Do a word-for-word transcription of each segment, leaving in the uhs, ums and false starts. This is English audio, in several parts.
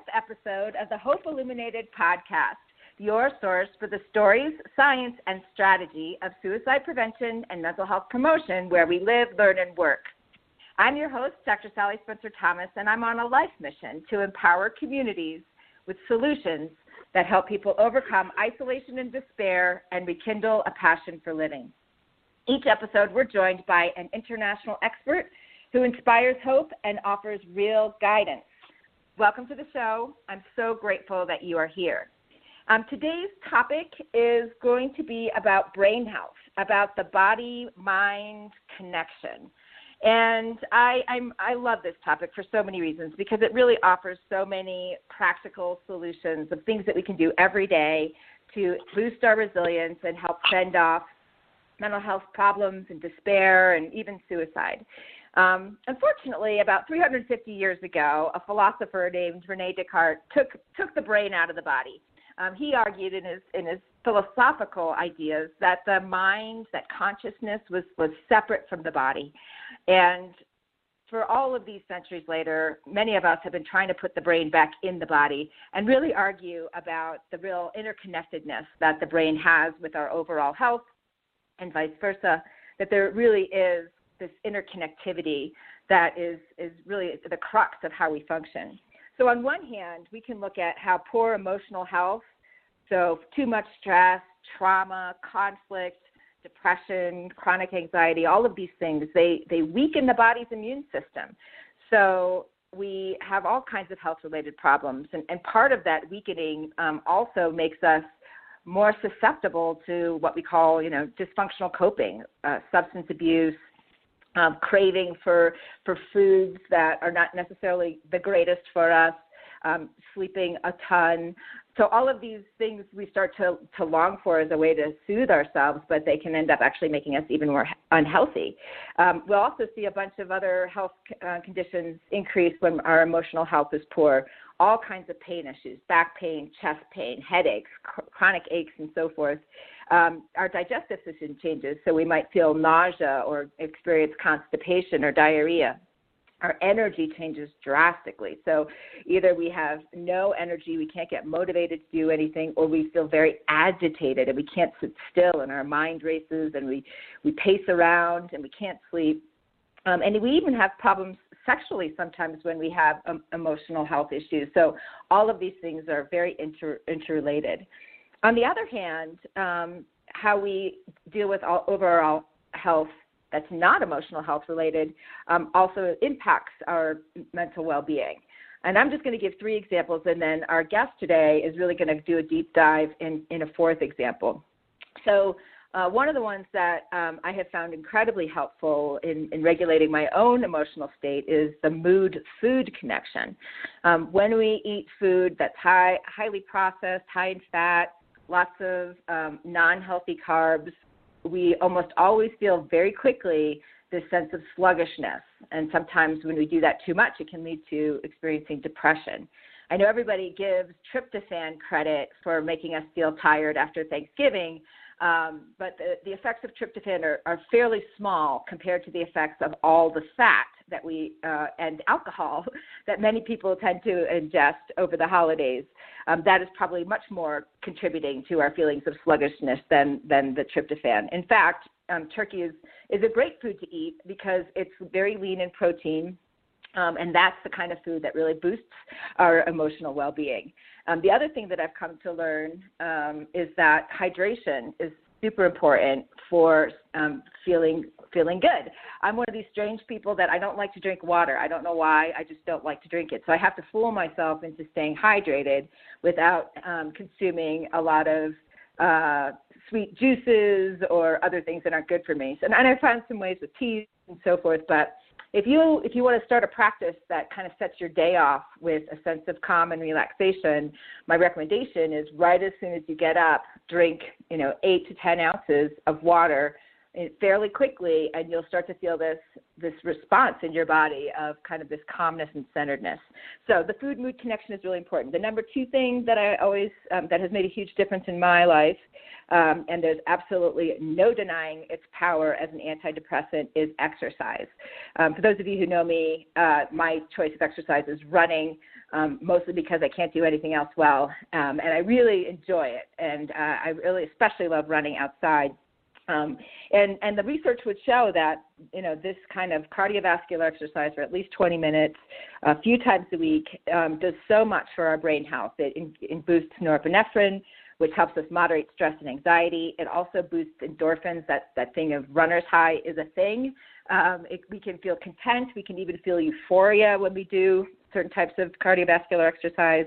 episode of the Hope Illuminated podcast, your source for the stories, science, and strategy of suicide prevention and mental health promotion where we live, learn, and work. I'm your host, Doctor Sally Spencer-Thomas, and I'm on a life mission to empower communities with solutions that help people overcome isolation and despair and rekindle a passion for living. Each episode, we're joined by an international expert who inspires hope and offers real guidance. Welcome to the show. I'm so grateful that you are here. Um, today's topic is going to be about brain health, about the body-mind connection. And I, I'm, I love this topic for so many reasons because it really offers so many practical solutions of things that we can do every day to boost our resilience and help fend off mental health problems and despair and even suicide. Um, unfortunately, about three hundred fifty years ago, a philosopher named René Descartes took took the brain out of the body. Um, he argued in his in his philosophical ideas that the mind, that consciousness was, was separate from the body. And for all of these centuries later, many of us have been trying to put the brain back in the body and really argue about the real interconnectedness that the brain has with our overall health and vice versa, that there really is this interconnectivity that is, is really the crux of how we function. So on one hand, we can look at how poor emotional health, so too much stress, trauma, conflict, depression, chronic anxiety, all of these things, they, they weaken the body's immune system. So we have all kinds of health-related problems. And, and part of that weakening um, also makes us more susceptible to what we call, you know, dysfunctional coping, uh, substance abuse, um, craving for for foods that are not necessarily the greatest for us, um, sleeping a ton. So all of these things we start to, to long for as a way to soothe ourselves, but they can end up actually making us even more unhealthy. Um, we'll also see a bunch of other health uh, conditions increase when our emotional health is poor. All kinds of pain issues, back pain, chest pain, headaches, cr- chronic aches, and so forth. Um, our digestive system changes, so we might feel nausea or experience constipation or diarrhea. Our energy changes drastically. So either we have no energy, we can't get motivated to do anything, or we feel very agitated and we can't sit still and our mind races and we, we pace around and we can't sleep. Um, and we even have problems sexually sometimes when we have um, emotional health issues. So all of these things are very inter- interrelated. On the other hand, um, how we deal with all overall health that's not emotional health related um, also impacts our mental well-being. And I'm just going to give three examples, and then our guest today is really going to do a deep dive in, in a fourth example. So uh, one of the ones that um, I have found incredibly helpful in, in regulating my own emotional state is the mood-food connection. Um, when we eat food that's high, highly processed, high in fat, lots of um, non-healthy carbs, we almost always feel very quickly this sense of sluggishness. And sometimes when we do that too much, it can lead to experiencing depression. I know everybody gives tryptophan credit for making us feel tired after Thanksgiving, um, but the, the effects of tryptophan are, are fairly small compared to the effects of all the fat that we uh, and alcohol that many people tend to ingest over the holidays. Um, that is probably much more contributing to our feelings of sluggishness than, than the tryptophan. In fact, um, turkey is, is a great food to eat because it's very lean in protein, um, and that's the kind of food that really boosts our emotional well-being. Um, the other thing that I've come to learn um, is that hydration is super important for um, feeling feeling good. I'm one of these strange people that I don't like to drink water. I don't know why. I just don't like to drink it. So I have to fool myself into staying hydrated without um, consuming a lot of uh, sweet juices or other things that aren't good for me. So, and I found some ways with teas and so forth, but If you if you want to start a practice that kind of sets your day off with a sense of calm and relaxation, my recommendation is right as soon as you get up, drink, you know, eight to ten ounces of water fairly quickly, and you'll start to feel this this response in your body of kind of this calmness and centeredness. So the food-mood connection is really important. The number two thing that I always um, that has made a huge difference in my life, um, and there's absolutely no denying its power as an antidepressant, is exercise. Um, for those of you who know me, uh, my choice of exercise is running. um, mostly because I can't do anything else well. Um, and I really enjoy it. And uh, I really especially love running outside. Um, and, and the research would show that, you know, this kind of cardiovascular exercise for at least twenty minutes, a few times a week, um, does so much for our brain health. It, in, it boosts norepinephrine, which helps us moderate stress and anxiety. It also boosts endorphins. That, that thing of runner's high is a thing. Um, it, we can feel content. We can even feel euphoria when we do certain types of cardiovascular exercise.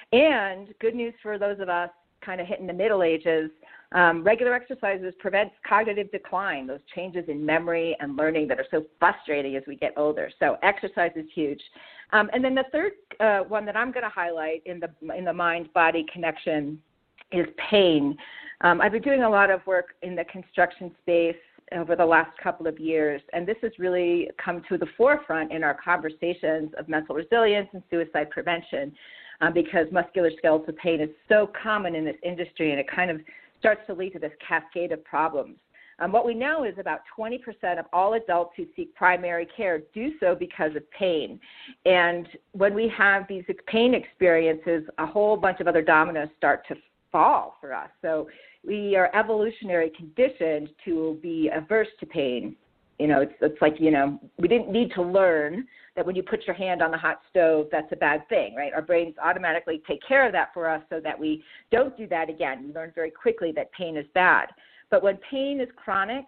And good news for those of us kind of hitting the middle ages, um, regular exercises prevents cognitive decline, those changes in memory and learning that are so frustrating as we get older. So exercise is huge. Um, and then the third uh, one that I'm going to highlight in the in the mind-body connection is pain. Um, I've been doing a lot of work in the construction space over the last couple of years, and this has really come to the forefront in our conversations of mental resilience and suicide prevention, um, because musculoskeletal pain is so common in this industry, and it kind of starts to lead to this cascade of problems. Um, what we know is about twenty percent of all adults who seek primary care do so because of pain. And when we have these pain experiences, a whole bunch of other dominoes start to fall for us. So we are evolutionary conditioned to be averse to pain. You know, it's, it's like, you know, we didn't need to learn that when you put your hand on the hot stove, that's a bad thing, right? Our brains automatically take care of that for us so that we don't do that again. We learn very quickly that pain is bad. But when pain is chronic,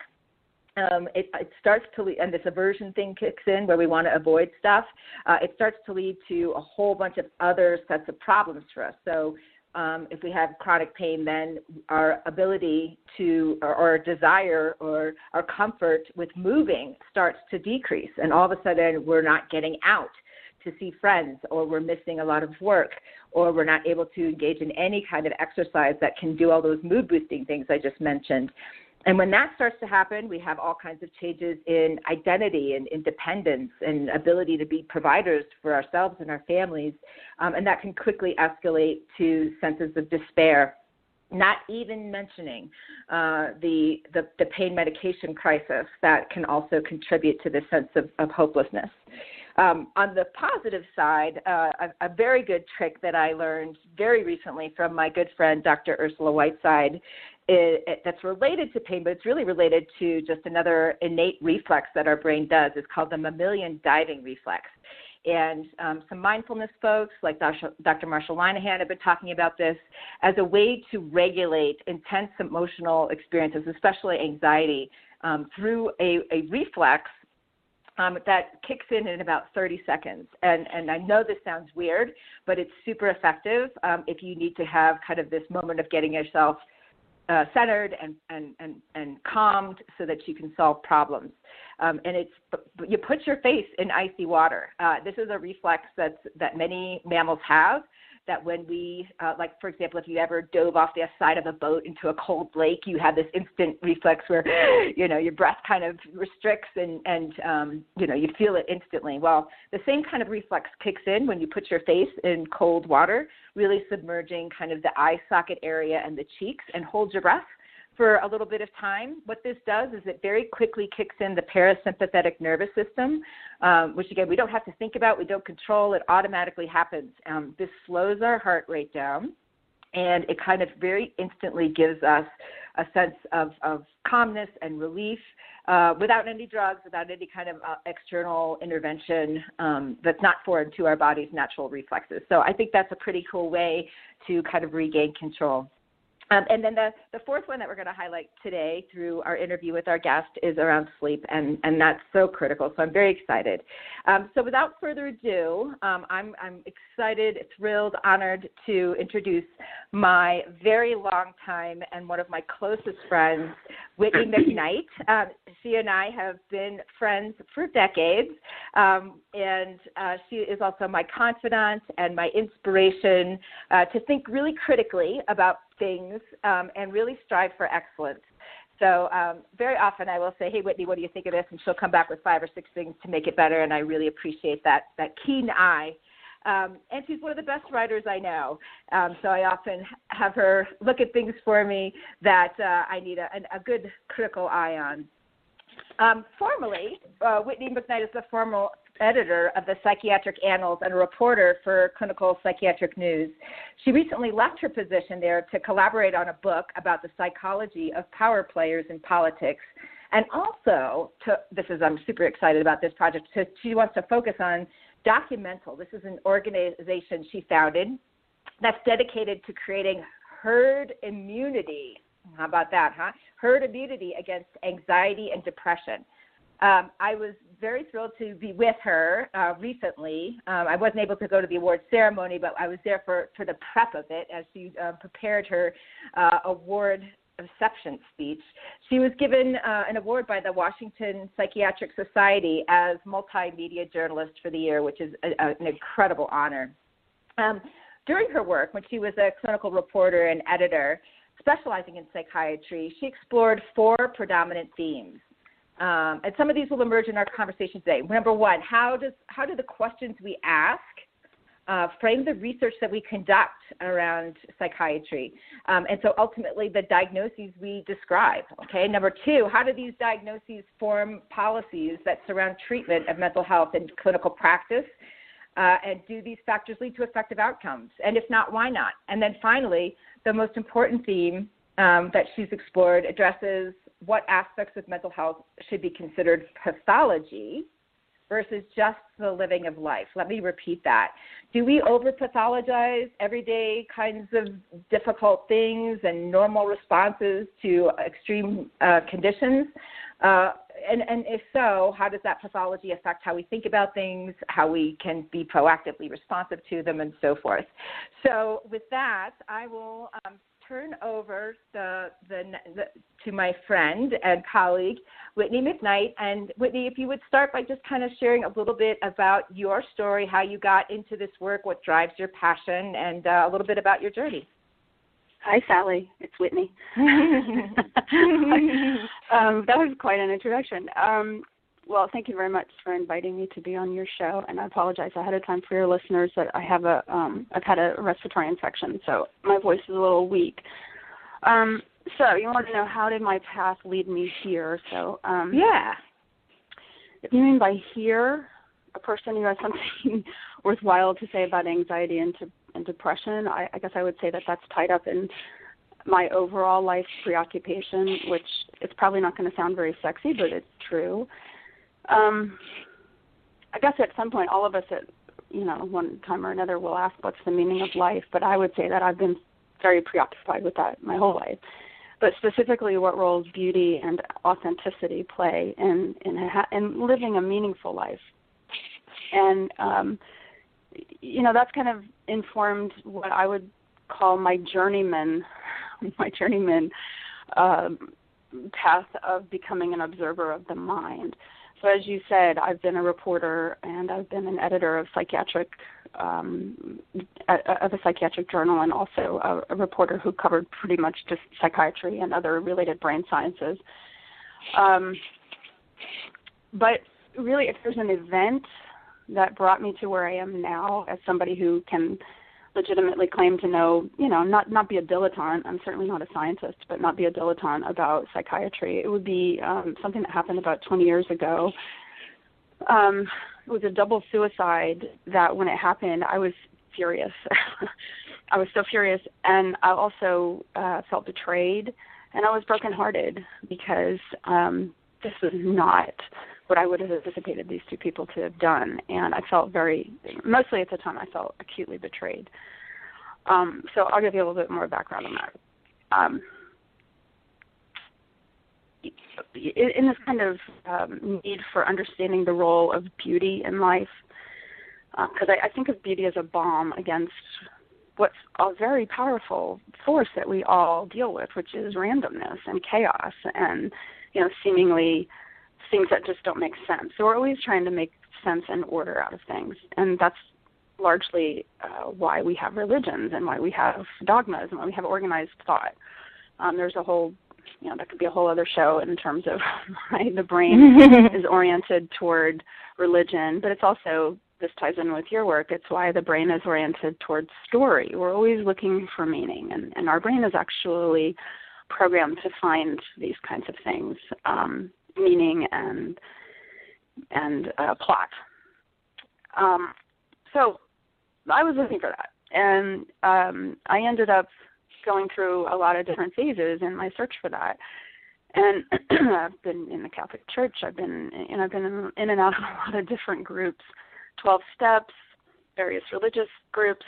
um, it, it starts to lead, and this aversion thing kicks in where we want to avoid stuff, uh, it starts to lead to a whole bunch of other sets of problems for us. So Um, if we have chronic pain, then our ability to, or, or desire or our comfort with moving starts to decrease. And all of a sudden, we're not getting out to see friends, or we're missing a lot of work, or we're not able to engage in any kind of exercise that can do all those mood-boosting things I just mentioned. And when that starts to happen, we have all kinds of changes in identity and independence and ability to be providers for ourselves and our families. Um, and that can quickly escalate to senses of despair, not even mentioning uh, the, the, the pain medication crisis that can also contribute to this sense of, of hopelessness. Um, on the positive side, uh, a, a very good trick that I learned very recently from my good friend, Doctor Ursula Whiteside, It, it, that's related to pain, but it's really related to just another innate reflex that our brain does. It's called the mammalian diving reflex. And um, some mindfulness folks like Doctor Marshall Linehan have been talking about this as a way to regulate intense emotional experiences, especially anxiety, um, through a, a reflex Um, that kicks in in about thirty seconds. And, and I know this sounds weird, but it's super effective um, if you need to have kind of this moment of getting yourself uh, centered and, and, and, and calmed so that you can solve problems. Um, and it's you put your face in icy water. Uh, this is a reflex that's, that many mammals have, that when we, uh, like, for example, if you ever dove off the side of a boat into a cold lake, you have this instant reflex where, you know, your breath kind of restricts and, and um, you know, you feel it instantly. Well, the same kind of reflex kicks in when you put your face in cold water, really submerging kind of the eye socket area and the cheeks, and hold your breath for a little bit of time. What this does is it very quickly kicks in the parasympathetic nervous system, um, which, again, we don't have to think about. We don't control. It automatically happens. Um, this slows our heart rate down, and it kind of very instantly gives us a sense of, of calmness and relief uh, without any drugs, without any kind of uh, external intervention um, that's not foreign to our body's natural reflexes. So I think that's a pretty cool way to kind of regain control. Um, and then the, the fourth one that we're going to highlight today through our interview with our guest is around sleep, and, and that's so critical. So I'm very excited. Um, so without further ado, um, I'm, I'm excited, thrilled, honored to introduce my very long time and one of my closest friends, Whitney McKnight. Um, she and I have been friends for decades, um, and uh, she is also my confidant and my inspiration uh, to think really critically about things um, and really strive for excellence. So um, very often I will say, hey, Whitney, what do you think of this? And she'll come back with five or six things to make it better, and I really appreciate that, that keen eye. Um, and she's one of the best writers I know. Um, so I often have her look at things for me that uh, I need a, a good critical eye on. Um, formally, uh, Whitney McKnight is the formal editor of the Psychiatric Annals and a reporter for Clinical Psychiatric News. She recently left her position there to collaborate on a book about the psychology of power players in politics. And also, to, this is, I'm super excited about this project, so she wants to focus on Documental. This is an organization she founded that's dedicated to creating herd immunity. How about that, huh? Herd immunity against anxiety and depression. Um, I was very thrilled to be with her uh, recently. Um, I wasn't able to go to the award ceremony, but I was there for, for the prep of it as she uh, prepared her uh, award reception speech. She was given uh, an award by the Washington Psychiatric Society as Multimedia Journalist for the Year, which is a, a, an incredible honor. Um, during her work, when she was a clinical reporter and editor specializing in psychiatry, she explored four predominant themes. Um, and some of these will emerge in our conversation today. Number one, how does how do the questions we ask uh, frame the research that we conduct around psychiatry? Um, and so ultimately the diagnoses we describe. Okay. Number two, how do these diagnoses form policies that surround treatment of mental health in clinical practice? Uh, and do these factors lead to effective outcomes? And if not, why not? And then finally, the most important theme um, that she's explored addresses what aspects of mental health should be considered pathology versus just the living of life. Let me repeat that. Do we over-pathologize everyday kinds of difficult things and normal responses to extreme uh, conditions? Uh, and, and if so, how does that pathology affect how we think about things, how we can be proactively responsive to them, and so forth? So with that, I will um, turn over the, the, the to my friend and colleague, Whitney McKnight. And Whitney, if you would start by just kind of sharing a little bit about your story, how you got into this work, what drives your passion, and uh, a little bit about your journey. Hi, Sally. It's Whitney. um, that was quite an introduction. Um, well, thank you very much for inviting me to be on your show, and I apologize ahead of time for your listeners that I have a um, I've had a respiratory infection, so my voice is a little weak. Um, so you want to know how did my path lead me here? So um, yeah, if you mean by here, a person who has something worthwhile to say about anxiety and, to, and depression, I, I guess I would say that that's tied up in my overall life preoccupation, which it's probably not going to sound very sexy, but it's true. Um, I guess at some point, all of us at, you know, one time or another will ask what's the meaning of life, but I would say that I've been very preoccupied with that my whole life. But specifically what roles beauty and authenticity play in, in, in living a meaningful life. And, um, you know, that's kind of informed what I would call my journeyman, my journeyman um, path of becoming an observer of the mind. So as you said, I've been a reporter and I've been an editor of psychiatric, um, of a psychiatric journal, and also a, a reporter who covered pretty much just psychiatry and other related brain sciences. Um, but really, if there's an event that brought me to where I am now as somebody who can legitimately claim to know, you know, not, not be a dilettante, I'm certainly not a scientist, but not be a dilettante about psychiatry. It would be um, something that happened about twenty years ago. Um, it was a double suicide that when it happened, I was furious. I was so furious, and I also uh, felt betrayed, and I was brokenhearted because um, this was not what I would have anticipated these two people to have done. And I felt very, mostly at the time, I felt acutely betrayed. Um, so I'll give you a little bit more background on that. Um, in this kind of um, need for understanding the role of beauty in life, because uh, I, I think of beauty as a balm against what's a very powerful force that we all deal with, which is randomness and chaos and, you know, seemingly things that just don't make sense. So we're always trying to make sense and order out of things, and that's largely uh, why we have religions and why we have dogmas and why we have organized thought. Um, there's a whole, you know, that could be a whole other show in terms of why the brain is oriented toward religion, but it's also, this ties in with your work, it's why the brain is oriented towards story. We're always looking for meaning, and, and our brain is actually programmed to find these kinds of things, um, meaning and and uh, plot. Um, so I was looking for that. And um, I ended up going through a lot of different phases in my search for that. And I've been in the Catholic Church. I've been, and I've been in, in and out of a lot of different groups, twelve steps, various religious groups,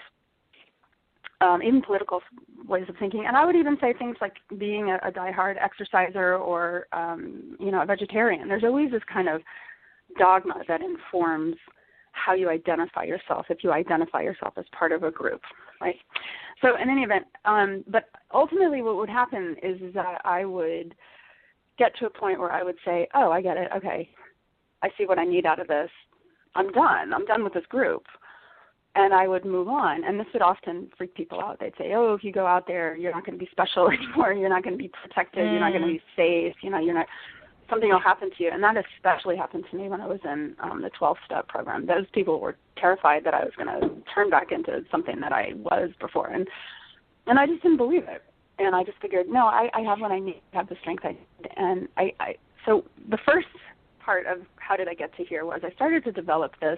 um, even political ways of thinking. And I would even say things like being a, a diehard exerciser or, um, you know, a vegetarian. There's always this kind of dogma that informs how you identify yourself if you identify yourself as part of a group, right? So in any event, um, but ultimately what would happen is, is that I would get to a point where I would say, oh, I get it. Okay, I see what I need out of this. I'm done. I'm done with this group. And I would move on. And this would often freak people out. They'd say, oh, if you go out there, you're not going to be special anymore. You're not going to be protected. Mm. You're not going to be safe. You know, you're not, something will happen to you. And that especially happened to me when I was in um, the twelve-step program. Those people were terrified that I was going to turn back into something that I was before. And and I just didn't believe it. And I just figured, no, I, I have what I need. I have the strength I need. And I, I so the first part of how did I get to here was I started to develop this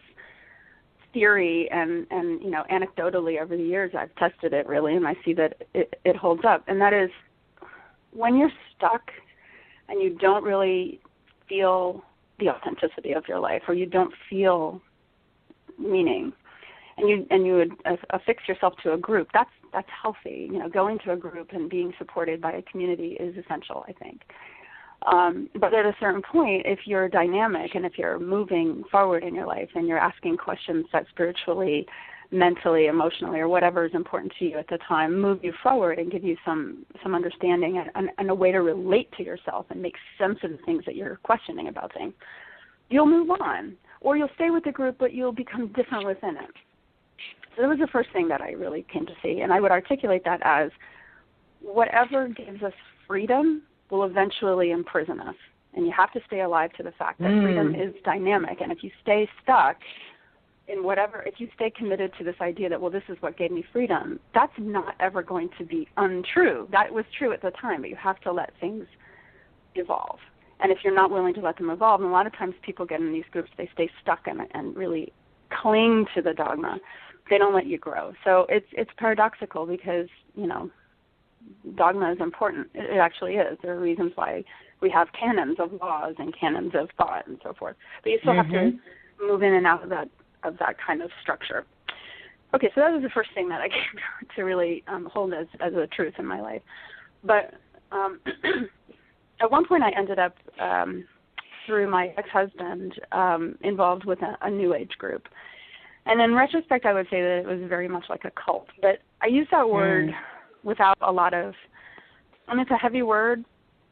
theory, and, and you know, anecdotally over the years I've tested it really, and I see that it, it holds up. And that is, when you're stuck and you don't really feel the authenticity of your life, or you don't feel meaning, and you and you would affix yourself to a group, that's that's healthy. You know, going to a group and being supported by a community is essential, I think. Um, but at a certain point, if you're dynamic and if you're moving forward in your life and you're asking questions that spiritually, mentally, emotionally, or whatever is important to you at the time, move you forward and give you some, some understanding and, and, and a way to relate to yourself and make sense of the things that you're questioning about things, you'll move on. Or you'll stay with the group, but you'll become different within it. So that was the first thing that I really came to see. And I would articulate that as whatever gives us freedom will eventually imprison us. And you have to stay alive to the fact that mm. freedom is dynamic. And if you stay stuck in whatever, if you stay committed to this idea that, well, this is what gave me freedom, that's not ever going to be untrue. That was true at the time, but you have to let things evolve. And if you're not willing to let them evolve, and a lot of times people get in these groups, they stay stuck and, and really cling to the dogma. They don't let you grow. So it's it's paradoxical because, you know, dogma is important. It actually is. There are reasons why we have canons of laws and canons of thought and so forth. But you still mm-hmm. have to move in and out of that of that kind of structure. Okay, so that was the first thing that I came to really um, hold as, as a truth in my life. But um, at one point I ended up, um, through my ex-husband, um, involved with a, a New Age group. And in retrospect, I would say that it was very much like a cult. But I use that word mm. without a lot of, I mean, it's a heavy word.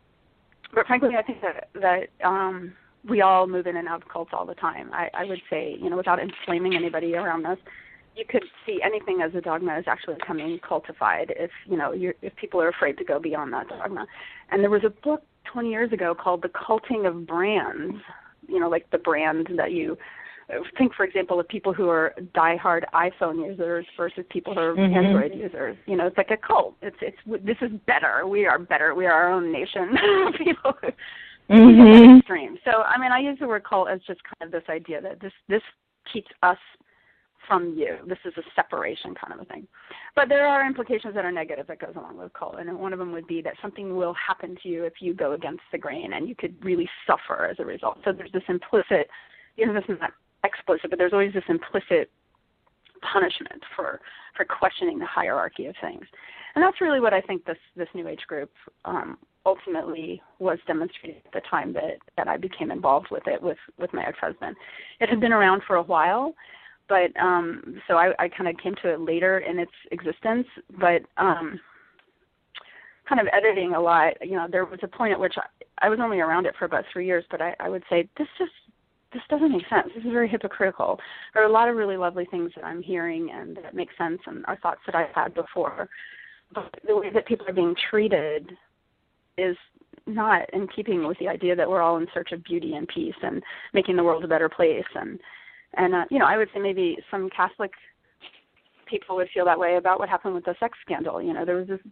But frankly, I think that, that um, we all move in and out of cults all the time. I, I would say, you know, without inflaming anybody around us, you could see anything as a dogma as actually becoming cultified if, you know, you're, if people are afraid to go beyond that dogma. And there was a book twenty years ago called The Culting of Brands, you know, like the brand that you think, for example, of people who are diehard iPhone users versus people who are mm-hmm. Android users. You know, it's like a cult. It's it's this is better. We are better. We are our own nation. people mm-hmm. extreme. So, I mean, I use the word cult as just kind of this idea that this this keeps us from you. This is a separation kind of a thing. But there are implications that are negative that goes along with cult, and one of them would be that something will happen to you if you go against the grain, and you could really suffer as a result. So there's this implicit, you know, this is not explicit, but there's always this implicit punishment for, for questioning the hierarchy of things. And that's really what I think this, this New Age group um, ultimately was demonstrating at the time that, that I became involved with it with, with my ex-husband. It had been around for a while, but um, so I, I kind of came to it later in its existence, but um, kind of editing a lot, you know, there was a point at which I, I was only around it for about three years, but I, I would say, this just this doesn't make sense. This is very hypocritical. There are a lot of really lovely things that I'm hearing and that make sense and are thoughts that I've had before. But the way that people are being treated is not in keeping with the idea that we're all in search of beauty and peace and making the world a better place. And, and uh, you know, I would say maybe some Catholic people would feel that way about what happened with the sex scandal. You know, there was this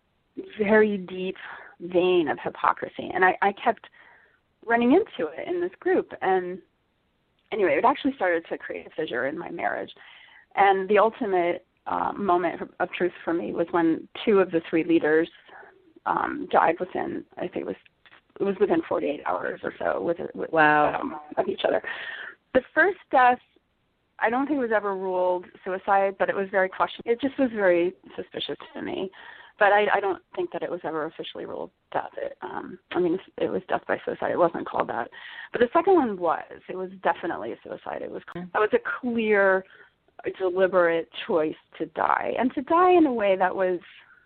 very deep vein of hypocrisy. And I, I kept running into it in this group. And anyway, it actually started to create a fissure in my marriage. And the ultimate uh, moment of truth for me was when two of the three leaders um, died within, I think it was it was within forty-eight hours or so with, with wow. um, of each other. The first death, I don't think it was ever ruled suicide, but it was very questionable. It just was very suspicious to me. But I, I don't think that it was ever officially ruled death. It, um, I mean, it was death by suicide. It wasn't called that. But the second one was. It was definitely a suicide. It was. That was a clear, deliberate choice to die, and to die in a way that was.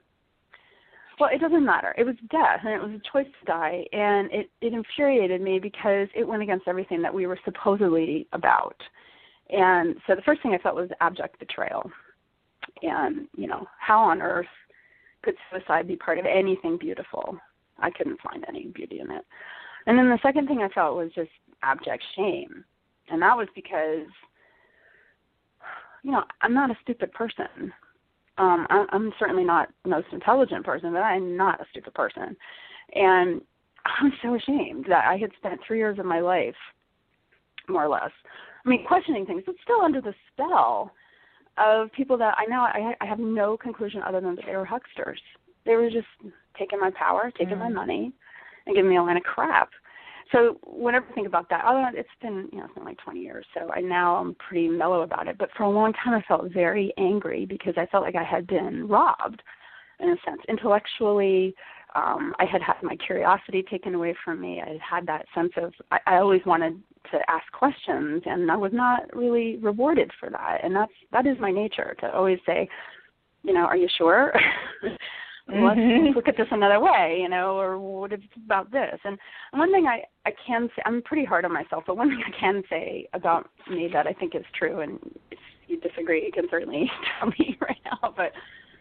Well, it doesn't matter. It was death, and it was a choice to die, and it, it infuriated me because it went against everything that we were supposedly about. And so the first thing I felt was abject betrayal. And, you know, how on earth could suicide be part of anything beautiful? I couldn't find any beauty in it. And then the second thing I felt was just abject shame. And that was because, you know, I'm not a stupid person. Um, I'm certainly not the most intelligent person, but I'm not a stupid person. And I'm so ashamed that I had spent three years of my life, more or less, I mean, questioning things, but still under the spell of people that I know I, I have no conclusion other than that they were hucksters. They were just taking my power, taking mm. my money, and giving me a line of crap. So whenever I think about that, although it's been, you know, it's been like twenty years, so I now I'm pretty mellow about it. But for a long time, I felt very angry because I felt like I had been robbed, in a sense, intellectually. Um, I had had my curiosity taken away from me. I had had that sense of I, I always wanted to ask questions, and I was not really rewarded for that. And that's that is my nature, to always say, you know, are you sure? Let's, let's look at this another way, you know, or what if it's about this? And one thing I, I can say, I'm pretty hard on myself, but one thing I can say about me that I think is true, and if you disagree, you can certainly tell me right now, but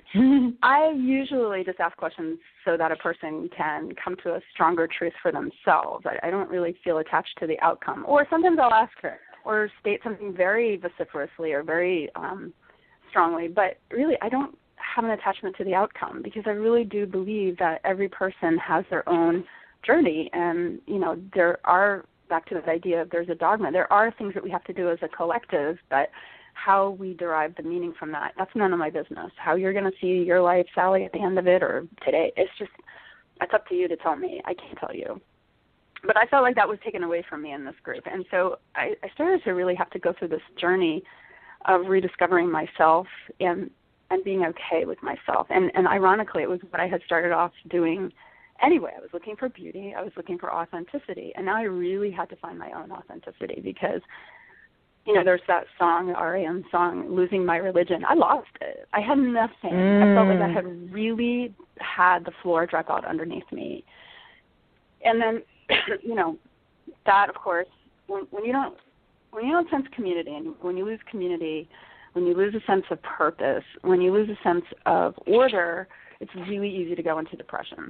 I usually just ask questions so that a person can come to a stronger truth for themselves. I, I don't really feel attached to the outcome. Or sometimes I'll ask her or state something very vociferously or very um, strongly, but really I don't have an attachment to the outcome because I really do believe that every person has their own journey. And, you know, there are, back to that idea of there's a dogma, there are things that we have to do as a collective, but how we derive the meaning from that, that's none of my business. How you're going to see your life, Sally, at the end of it or today, it's just, it's up to you to tell me. I can't tell you. But I felt like that was taken away from me in this group. And so I, I started to really have to go through this journey of rediscovering myself and and being okay with myself. And, and ironically, it was what I had started off doing anyway. I was looking for beauty. I was looking for authenticity. And now I really had to find my own authenticity because, you know, there's that song, R E M song, Losing My Religion. I lost it. I had nothing. Mm. I felt like I had really had the floor drop out underneath me. And then, you know, that, of course, when, when you don't when you don't sense community and when you lose community, when you lose a sense of purpose, when you lose a sense of order, it's really easy to go into depression.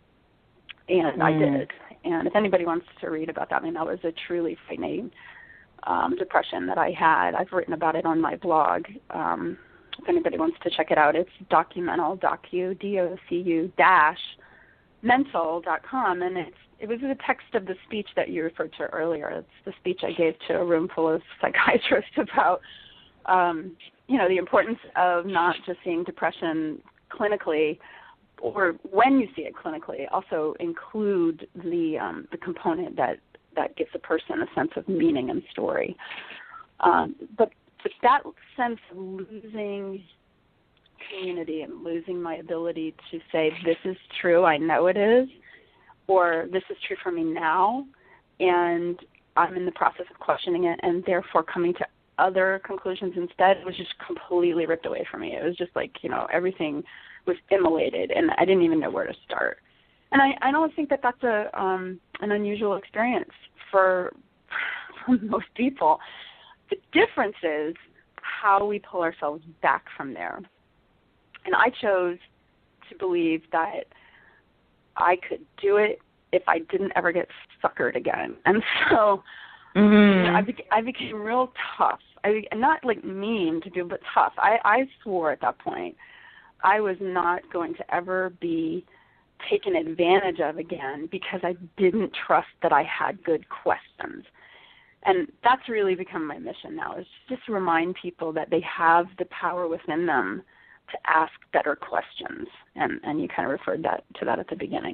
And mm. I did. And if anybody wants to read about that, I mean, that was a truly frightening um, depression that I had. I've written about it on my blog. Um, if anybody wants to check it out, it's documental, docu, D O C U, dash, mental dot com. And it's, it was the text of the speech that you referred to earlier. It's the speech I gave to a room full of psychiatrists about Um, you know, the importance of not just seeing depression clinically, or when you see it clinically, also include the um, the component that, that gives a person a sense of meaning and story. Um, but, but that sense of losing community and losing my ability to say, this is true, I know it is, or this is true for me now, and I'm in the process of questioning it, and therefore coming to other conclusions instead, was just completely ripped away from me. It was just like, you know, everything was immolated, and I didn't even know where to start. And I, I don't think that that's a um, an unusual experience for, for most people. The difference is how we pull ourselves back from there. And I chose to believe that I could do it if I didn't ever get suckered again. And so mm-hmm. you know, I, be- I became real tough. I not like mean to do, but tough. I, I swore at that point I was not going to ever be taken advantage of again because I didn't trust that I had good questions. And that's really become my mission now, is just to remind people that they have the power within them to ask better questions. And, and you kind of referred that to that at the beginning.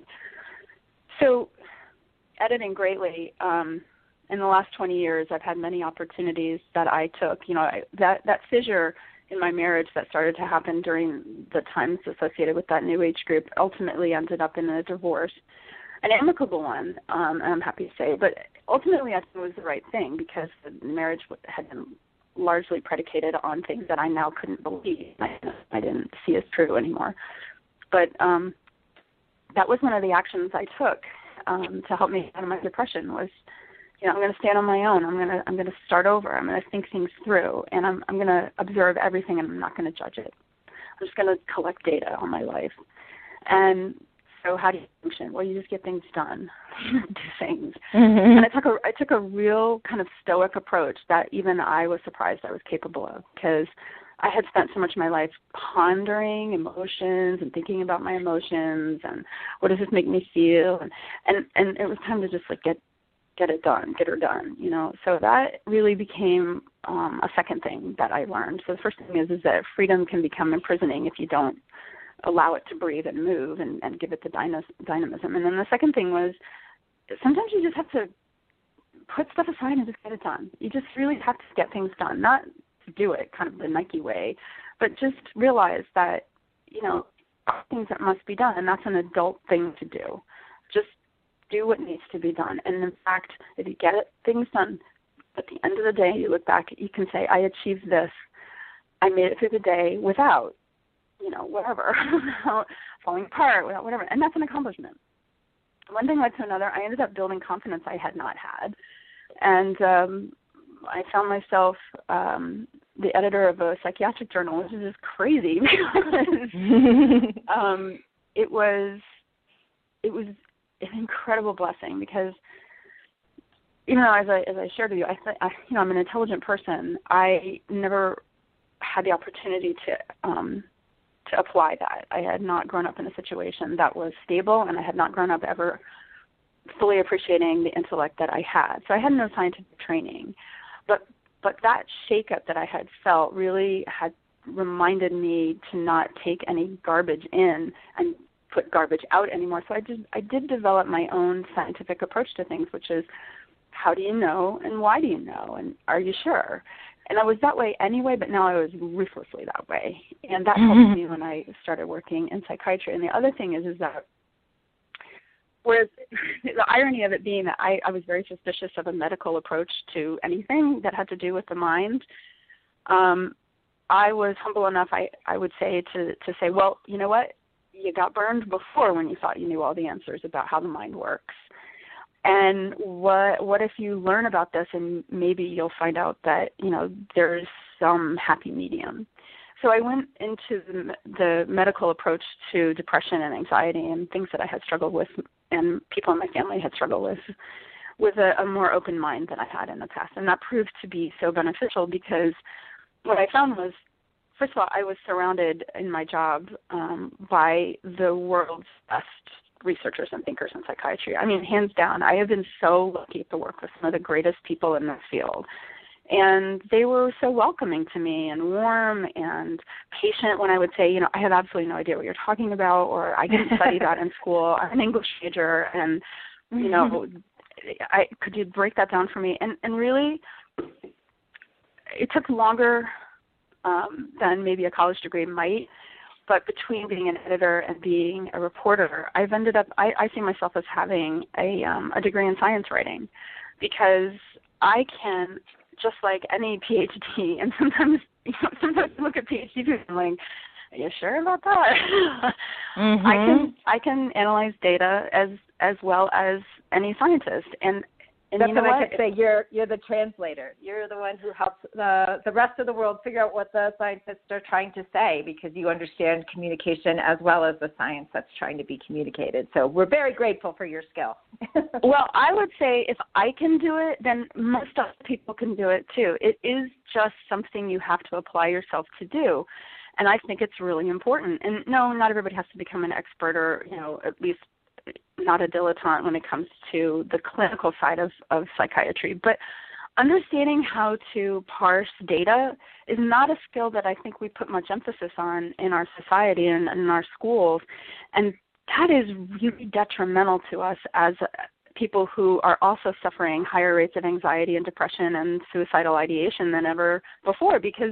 So editing greatly, um, in the last twenty years, I've had many opportunities that I took. You know, I, that, that fissure in my marriage that started to happen during the times associated with that New Age group ultimately ended up in a divorce, an amicable one, um, and I'm happy to say. But ultimately, I think it was the right thing, because the marriage had been largely predicated on things that I now couldn't believe. I, I didn't see as true anymore. But um, that was one of the actions I took um, to help me out of my depression. Was, you know, I'm going to stand on my own. I'm going to I'm going to start over. I'm going to think things through, and I'm I'm going to observe everything, and I'm not going to judge it. I'm just going to collect data on my life. And so how do you function? Well, you just get things done, do things. Mm-hmm. And I took a I took a real kind of stoic approach that even I was surprised I was capable of, because I had spent so much of my life pondering emotions and thinking about my emotions and what does this make me feel, and and, and it was time to just like get get it done, get her done, you know. So that really became um, a second thing that I learned. So the first thing is is that freedom can become imprisoning if you don't allow it to breathe and move and, and give it the dyna- dynamism. And then the second thing was sometimes you just have to put stuff aside and just get it done. You just really have to get things done, not do it kind of the Nike way, but just realize that, you know, things that must be done, and that's an adult thing to do. Just do what needs to be done. And in fact, if you get it, things done, at the end of the day, you look back, you can say, I achieved this. I made it through the day without, you know, whatever, without falling apart, without whatever. And that's an accomplishment. One thing led to another. I ended up building confidence I had not had. And um, I found myself um, the editor of a psychiatric journal, which is just crazy because um, it was it was an incredible blessing, because even though, as I as I shared with you, I, th- I you know I'm an intelligent person. I never had the opportunity to um, to apply that. I had not grown up in a situation that was stable, and I had not grown up ever fully appreciating the intellect that I had. So I had no scientific training, but but that shakeup that I had felt really had reminded me to not take any garbage in and put garbage out anymore. So I did I did develop my own scientific approach to things, which is, how do you know and why do you know, and are you sure? And I was that way anyway, but now I was ruthlessly that way. And that mm-hmm. helped me when I started working in psychiatry. And the other thing is, is that, whereas the irony of it being that I, I was very suspicious of a medical approach to anything that had to do with the mind, um, I was humble enough, I, I would say, to, to say, well, you know what? You got burned before when you thought you knew all the answers about how the mind works. And what what if you learn about this, and maybe you'll find out that, you know, there's some happy medium. So I went into the, the medical approach to depression and anxiety and things that I had struggled with and people in my family had struggled with, with a, a more open mind than I had in the past. And that proved to be so beneficial, because what I found was, first of all, I was surrounded in my job um, by the world's best researchers and thinkers in psychiatry. I mean, hands down, I have been so lucky to work with some of the greatest people in this field. And they were so welcoming to me and warm and patient when I would say, you know, I have absolutely no idea what you're talking about, or I didn't study that in school. I'm an English major, and, you know, I could you break that down for me? And, and really, it took longer um, than maybe a college degree might. But between being an editor and being a reporter, I've ended up, I, I see myself as having a, um, a degree in science writing, because I can, just like any PhD, and sometimes, you know, sometimes I look at PhD people and I'm like, are you sure about that? Mm-hmm. I can I can analyze data as as well as any scientist, and And That's you know what, what I could say. You're you're the translator. You're the one who helps the the rest of the world figure out what the scientists are trying to say, because you understand communication as well as the science that's trying to be communicated. So we're very grateful for your skill. Well, I would say if I can do it, then most other people can do it too. It is just something you have to apply yourself to do. And I think it's really important. And no, not everybody has to become an expert, or, you know, at least not a dilettante when it comes to the clinical side of, of psychiatry. But understanding how to parse data is not a skill that I think we put much emphasis on in our society and in our schools. And that is really detrimental to us as people who are also suffering higher rates of anxiety and depression and suicidal ideation than ever before, because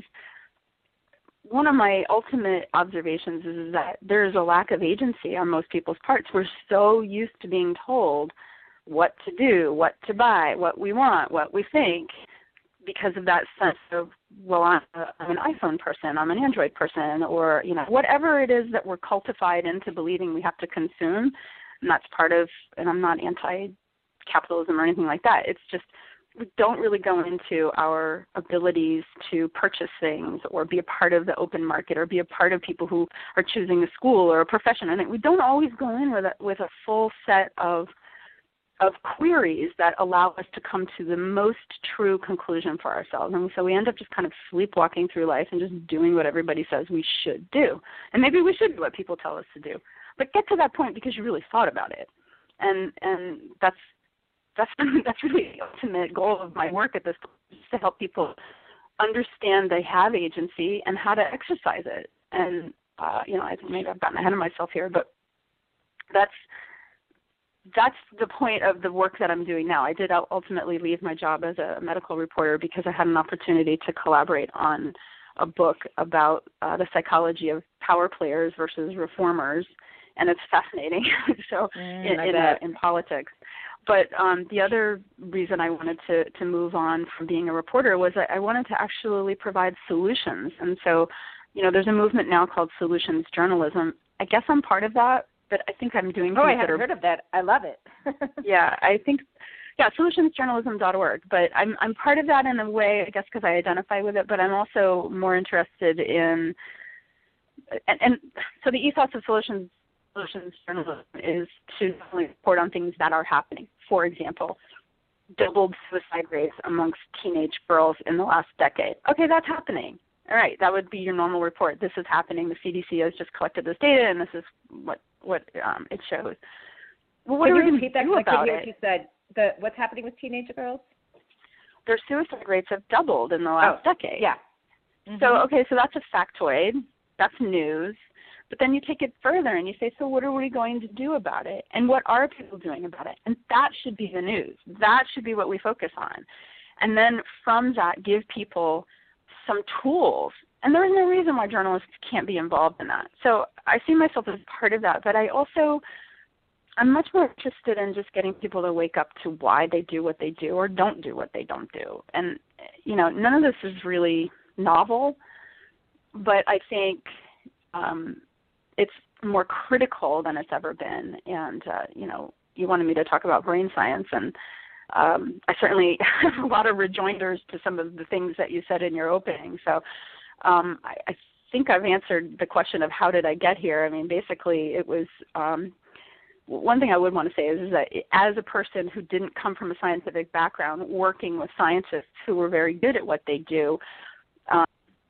one of my ultimate observations is that there is a lack of agency on most people's parts. We're so used to being told what to do, what to buy, what we want, what we think, because of that sense of, well, I'm, a, I'm an iPhone person, I'm an Android person, or, you know, whatever it is that we're cultified into believing we have to consume. And that's part of, and I'm not anti-capitalism or anything like that. It's just we don't really go into our abilities to purchase things or be a part of the open market or be a part of people who are choosing a school or a profession. I think we don't always go in with a, with a full set of of queries that allow us to come to the most true conclusion for ourselves. And so we end up just kind of sleepwalking through life and just doing what everybody says we should do. And maybe we should do what people tell us to do. But get to that point because you really thought about it. And and that's that's that's really the ultimate goal of my work at this point, is to help people understand they have agency and how to exercise it. And uh, you know, I think maybe I've gotten ahead of myself here, but that's that's the point of the work that I'm doing now. I did ultimately leave my job as a medical reporter because I had an opportunity to collaborate on a book about uh, the psychology of power players versus reformers, and it's fascinating. so mm, in, in, uh, in politics. But um, the other reason I wanted to, to move on from being a reporter was that I wanted to actually provide solutions. And so, you know, there's a movement now called solutions journalism. I guess I'm part of that, but I think I'm doing things Oh, I that haven't are, heard of that. I love it. yeah, I think, yeah, solutions journalism dot org. But I'm I'm part of that in a way, I guess, because I identify with it, but I'm also more interested in, and, and so the ethos of solutions Solutions journalism is to not only report on things that are happening. For example, doubled suicide rates amongst teenage girls in the last decade. Okay, that's happening. All right, that would be your normal report. This is happening. The C D C has just collected this data, and this is what what um, it shows. Well, what Can are you we repeat that? do I about could hear it? what you said. The what's happening with teenage girls? Their suicide rates have doubled in the last oh, decade. Yeah. Mm-hmm. So okay, so that's a factoid. That's news. But then you take it further and you say, so what are we going to do about it? And what are people doing about it? And that should be the news. That should be what we focus on. And then from that, give people some tools. And there is no reason why journalists can't be involved in that. So I see myself as part of that. But I also, I'm much more interested in just getting people to wake up to why they do what they do or don't do what they don't do. And, you know, none of this is really novel, but I think um, it's more critical than it's ever been. And, uh, you know, you wanted me to talk about brain science, and um, I certainly have a lot of rejoinders to some of the things that you said in your opening. So um, I, I think I've answered the question of how did I get here. I mean, basically it was um, one thing I would want to say is, is that as a person who didn't come from a scientific background, working with scientists who were very good at what they do, um,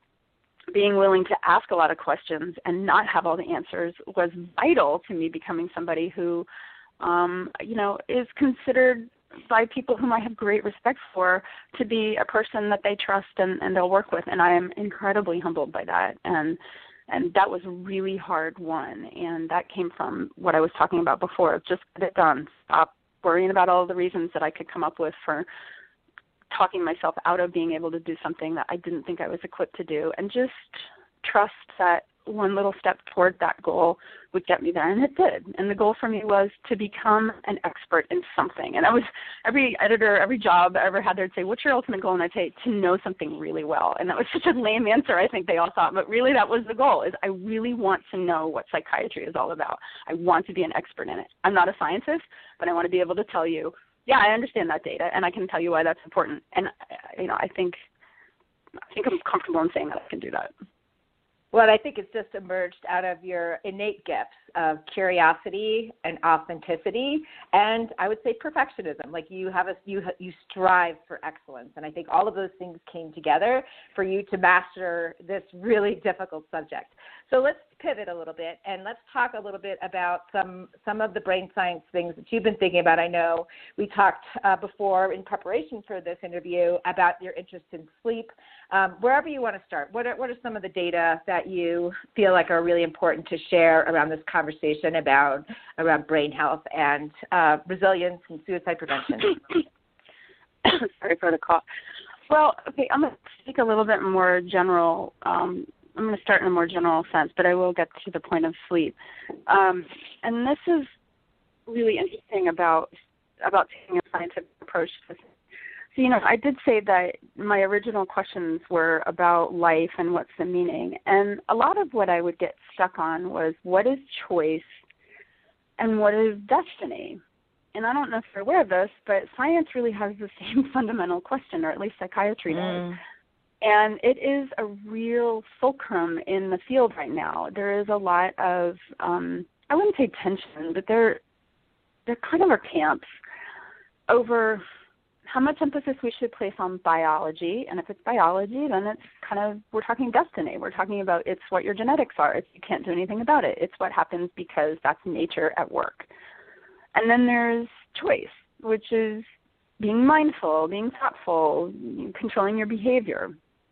being willing to ask a lot of questions and not have all the answers was vital to me becoming somebody who, um, you know, is considered by people whom I have great respect for to be a person that they trust and, and they'll work with. And I am incredibly humbled by that. And and that was a really hard one. And that came from what I was talking about before, of just get it done. Stop worrying about all the reasons that I could come up with for talking myself out of being able to do something that I didn't think I was equipped to do, and just trust that one little step toward that goal would get me there, and it did. And the goal for me was to become an expert in something. And that was every editor, every job I ever had, they'd say, what's your ultimate goal? And I'd say, to know something really well. And that was such a lame answer, I think they all thought, but really that was the goal, is I really want to know what psychiatry is all about. I want to be an expert in it. I'm not a scientist, but I want to be able to tell you, yeah, I understand that data, and I can tell you why that's important. And, you know, I think I think I'm comfortable in saying that I can do that. Well, I think it's just emerged out of your innate gifts of curiosity and authenticity, and I would say perfectionism. Like you have a you you strive for excellence, and I think all of those things came together for you to master this really difficult subject. So let's pivot a little bit and let's talk a little bit about some some of the brain science things that you've been thinking about. I know we talked uh, before in preparation for this interview about your interest in sleep. Um, wherever you want to start, what are, what are some of the data that you feel like are really important to share around this conversation about around brain health and uh, resilience and suicide prevention? Sorry for the cough. Well, okay, I'm going to speak a little bit more general. Um, I'm going to start in a more general sense, but I will get to the point of sleep. Um, and this is really interesting about about taking a scientific approach to this. So, you know, I did say that my original questions were about life and what's the meaning. And a lot of what I would get stuck on was what is choice and what is destiny? And I don't know if you're aware of this, but science really has the same fundamental question, or at least psychiatry does. Mm. And it is a real fulcrum in the field right now. There is a lot of, um, I wouldn't say tension, but there, there kind of are camps over how much emphasis we should place on biology. And if it's biology, then it's kind of, we're talking destiny. We're talking about it's what your genetics are. It's, you can't do anything about it. It's what happens because that's nature at work. And then there's choice, which is being mindful, being thoughtful, controlling your behavior.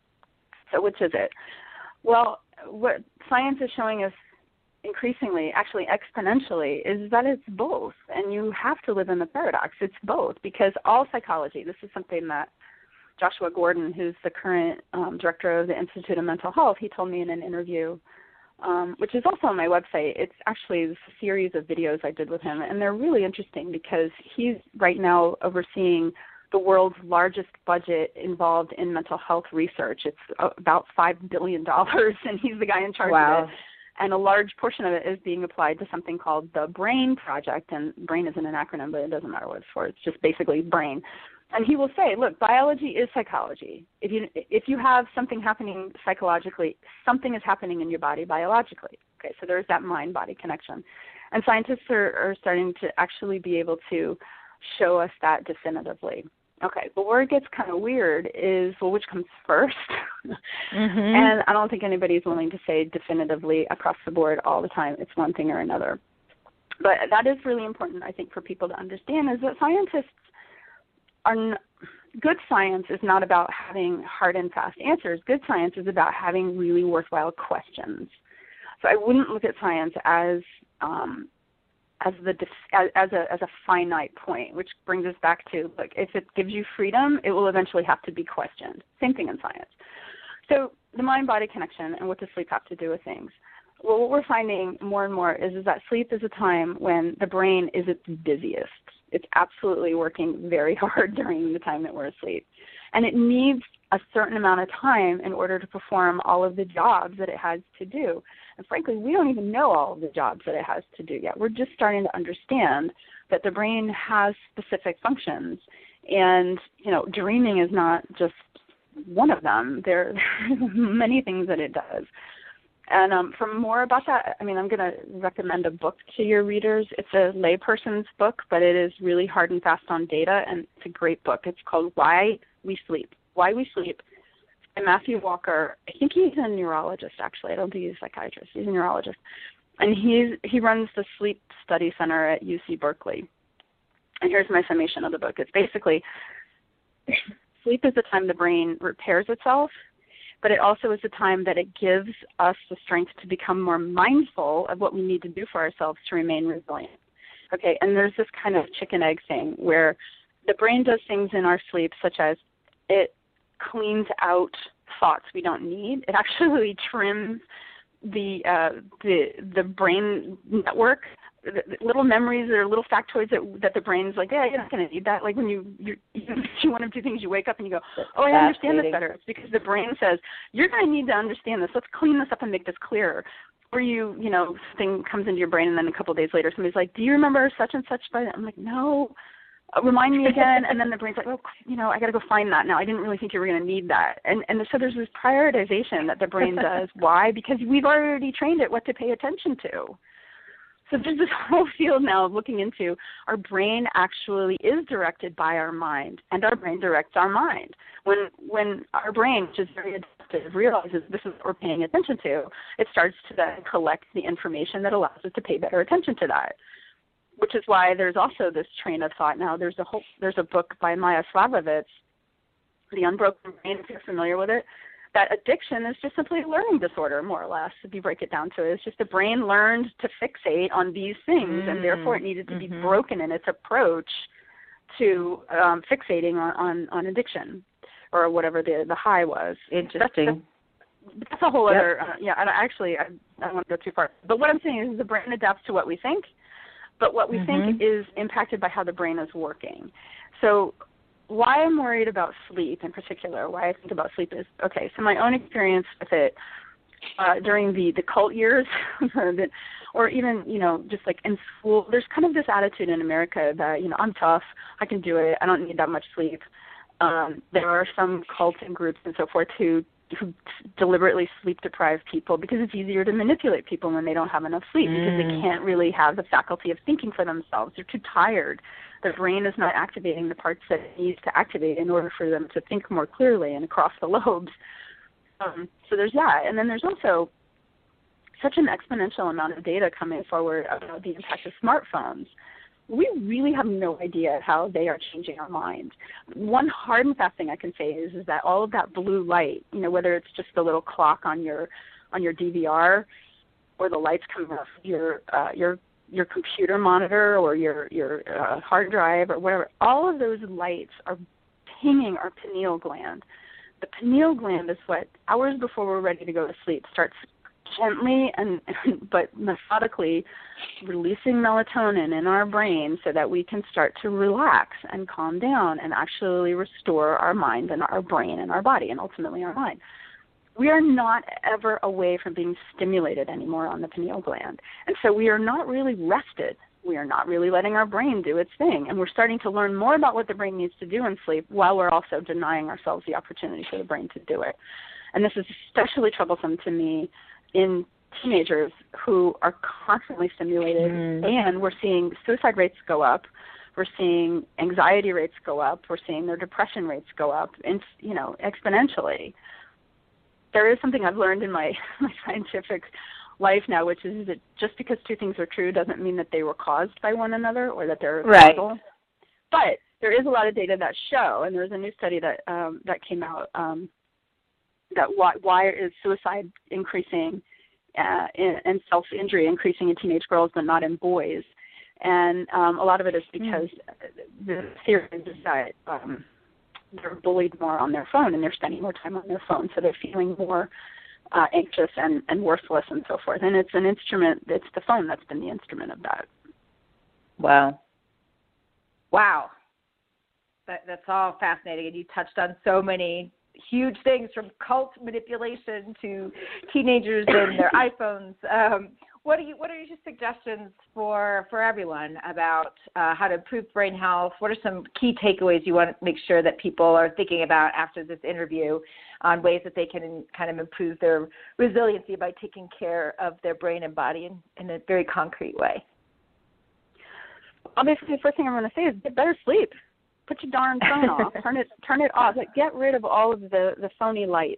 So which is it? Well, what science is showing us increasingly, actually exponentially, is that it's both. And you have to live in the paradox. It's both, because all psychology, this is something that Joshua Gordon, who's the current um, director of the Institute of Mental Health, he told me in an interview, um, which is also on my website. It's actually a series of videos I did with him, and they're really interesting because he's right now overseeing the world's largest budget involved in mental health research. It's about five billion dollars, and he's the guy in charge wow. of it. And a large portion of it is being applied to something called the BRAIN Project. And BRAIN isn't an acronym, but it doesn't matter what it's for. It's just basically brain. And he will say, look, biology is psychology. If you if you have something happening psychologically, something is happening in your body biologically. Okay, so there's that mind-body connection. And scientists are, are starting to actually be able to show us that definitively. Okay, but where it gets kind of weird is, well, which comes first? Mm-hmm. And I don't think anybody's willing to say definitively across the board all the time it's one thing or another. But that is really important, I think, for people to understand, is that scientists are n- good science is not about having hard and fast answers. Good science is about having really worthwhile questions. So I wouldn't look at science as um, as the as, as a as a finite point, which brings us back to, like, if it gives you freedom, it will eventually have to be questioned. Same thing in science. So the mind-body connection and what does sleep have to do with things? Well, what we're finding more and more is, is that sleep is a time when the brain is its busiest. It's absolutely working very hard during the time that we're asleep. And it needs a certain amount of time in order to perform all of the jobs that it has to do. And frankly, we don't even know all of the jobs that it has to do yet. We're just starting to understand that the brain has specific functions. And, you know, dreaming is not just one of them. There are many things that it does. And um, for more about that, I mean, I'm going to recommend a book to your readers. It's a layperson's book, but it is really hard and fast on data, and it's a great book. It's called Why We Sleep. Why We Sleep by Matthew Walker. I think he's a neurologist, actually. I don't think he's a psychiatrist. He's a neurologist. And he's, he runs the Sleep Study Center at U C Berkeley. And here's my summation of the book. It's basically, sleep is the time the brain repairs itself, but it also is the time that it gives us the strength to become more mindful of what we need to do for ourselves to remain resilient. Okay, and there's this kind of chicken-egg thing where the brain does things in our sleep, such as it cleans out thoughts we don't need. It actually trims the uh, the the brain network, the, the little memories or little factoids that that the brain's like, yeah, you're not going to need that. Like when you you you do one of two things, you wake up and you go, oh, I understand this better. It's because the brain says you're going to need to understand this. Let's clean this up and make this clearer. Or you you know thing comes into your brain and then a couple of days later somebody's like, do you remember such and such? By I'm like, no. Uh, remind me again, and then the brain's like, oh, you know, I got to go find that now. I didn't really think you were going to need that. And and so there's this prioritization that the brain does. Why? Because we've already trained it what to pay attention to. So there's this whole field now of looking into our brain actually is directed by our mind, and our brain directs our mind. When when our brain, which is very adaptive collective realizes this is what we're paying attention to, it starts to then collect the information that allows us to pay better attention to that. Which is why there's also this train of thought now. There's a whole, there's a book by Maya Slavovitz, The Unbroken Brain, if you're familiar with it, that addiction is just simply a learning disorder, more or less, if you break it down to it. It's just the brain learned to fixate on these things, mm, and therefore it needed to mm-hmm. be broken in its approach to um, fixating on, on, on addiction, or whatever the, the high was. Interesting. That's, that's, that's a whole yep. other, uh, yeah, and actually, I, I don't want to go too far. But what I'm saying is the brain adapts to what we think, but what we mm-hmm. think is impacted by how the brain is working. So why I'm worried about sleep in particular, why I think about sleep is, okay, so my own experience with it uh, during the, the cult years, or even, you know, just like in school, there's kind of this attitude in America that, you know, I'm tough, I can do it, I don't need that much sleep. Um, there are some cults and groups and so forth who who deliberately sleep-deprive people because it's easier to manipulate people when they don't have enough sleep mm. because they can't really have the faculty of thinking for themselves. They're too tired. Their brain is not activating the parts that it needs to activate in order for them to think more clearly and across the lobes. Um, so there's that. And then there's also such an exponential amount of data coming forward about the impact of smartphones. We really have no idea how they are changing our mind. One hard and fast thing I can say is, is that all of that blue light, you know, whether it's just the little clock on your on your D V R or the lights coming off your uh, your your computer monitor or your your uh, hard drive or whatever, all of those lights are pinging our pineal gland. The pineal gland is what, hours before we're ready to go to sleep, starts gently and but methodically releasing melatonin in our brain so that we can start to relax and calm down and actually restore our mind and our brain and our body and ultimately our mind. We are not ever away from being stimulated anymore on the pineal gland. And so we are not really rested. We are not really letting our brain do its thing. And we're starting to learn more about what the brain needs to do in sleep while we're also denying ourselves the opportunity for the brain to do it. And this is especially troublesome to me in teenagers who are constantly stimulated, mm. and we're seeing suicide rates go up, we're seeing anxiety rates go up, we're seeing their depression rates go up, and you know, exponentially. There is something I've learned in my, my scientific life now, which is that just because two things are true doesn't mean that they were caused by one another or that they're right. causal. But there is a lot of data that show, and there's a new study that um, that came out. Um, that why, why is suicide increasing uh, in, and self-injury increasing in teenage girls but not in boys. And um, a lot of it is because mm. the theory is that um, they're bullied more on their phone and they're spending more time on their phone, so they're feeling more uh, anxious and, and worthless and so forth. And it's an instrument, it's the phone that's been the instrument of that. Wow. Wow. That, that's all fascinating, and you touched on so many huge things from cult manipulation to teenagers and their iPhones. Um, what are you? What are your suggestions for, for everyone about uh, how to improve brain health? What are some key takeaways you want to make sure that people are thinking about after this interview on ways that they can kind of improve their resiliency by taking care of their brain and body in, in a very concrete way? Obviously, the first thing I'm going to say is get better sleep. Put your darn phone off. Turn it turn it off. Like, get rid of all of the, the phony lights.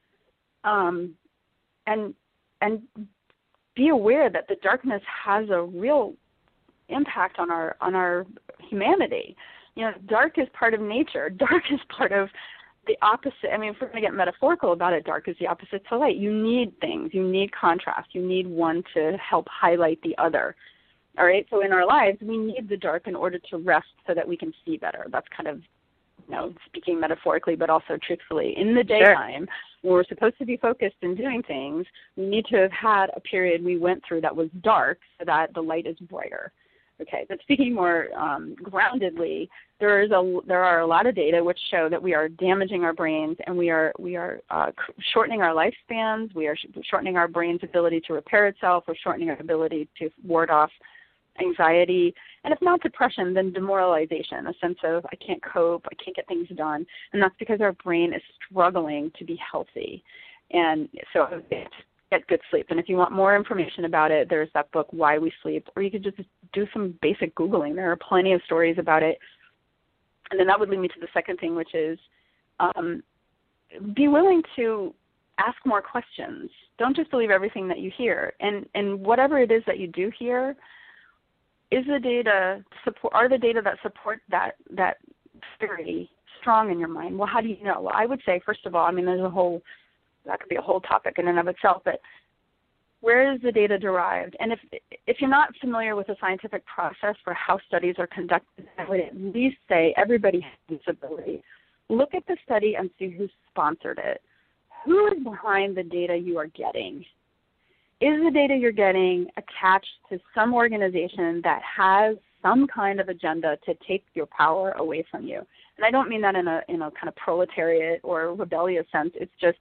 Um, and and be aware that the darkness has a real impact on our on our humanity. You know, dark is part of nature. Dark is part of the opposite. I mean, if we're going to get metaphorical about it, dark is the opposite to light. You need things. You need contrast. You need one to help highlight the other. All right, so in our lives, we need the dark in order to rest so that we can see better. That's kind of, you know, speaking metaphorically, but also truthfully. In the daytime, sure. when we're supposed to be focused and doing things, we need to have had a period we went through that was dark so that the light is brighter. Okay, but speaking more um, groundedly, there is a there are a lot of data which show that we are damaging our brains and we are we are uh, shortening our lifespans. We are shortening our brain's ability to repair itself. We're shortening our ability to ward off anxiety, and if not depression, then demoralization, a sense of I can't cope, I can't get things done, and that's because our brain is struggling to be healthy. And so get good sleep. And if you want more information about it, there's that book, Why We Sleep, or you could just do some basic Googling. There are plenty of stories about it. And then that would lead me to the second thing, which is um, be willing to ask more questions. Don't just believe everything that you hear. And and whatever it is that you do hear, is the data support? Are the data that support that that theory strong in your mind? Well, how do you know? Well, I would say, first of all, I mean, there's a whole, that could be a whole topic in and of itself, but where is the data derived? And if if you're not familiar with the scientific process for how studies are conducted, I would at least say everybody has this ability. Look at the study and see who sponsored it. Who is behind the data you are getting? Is the data you're getting attached to some organization that has some kind of agenda to take your power away from you? And I don't mean that in a in a kind of proletariat or rebellious sense. It's just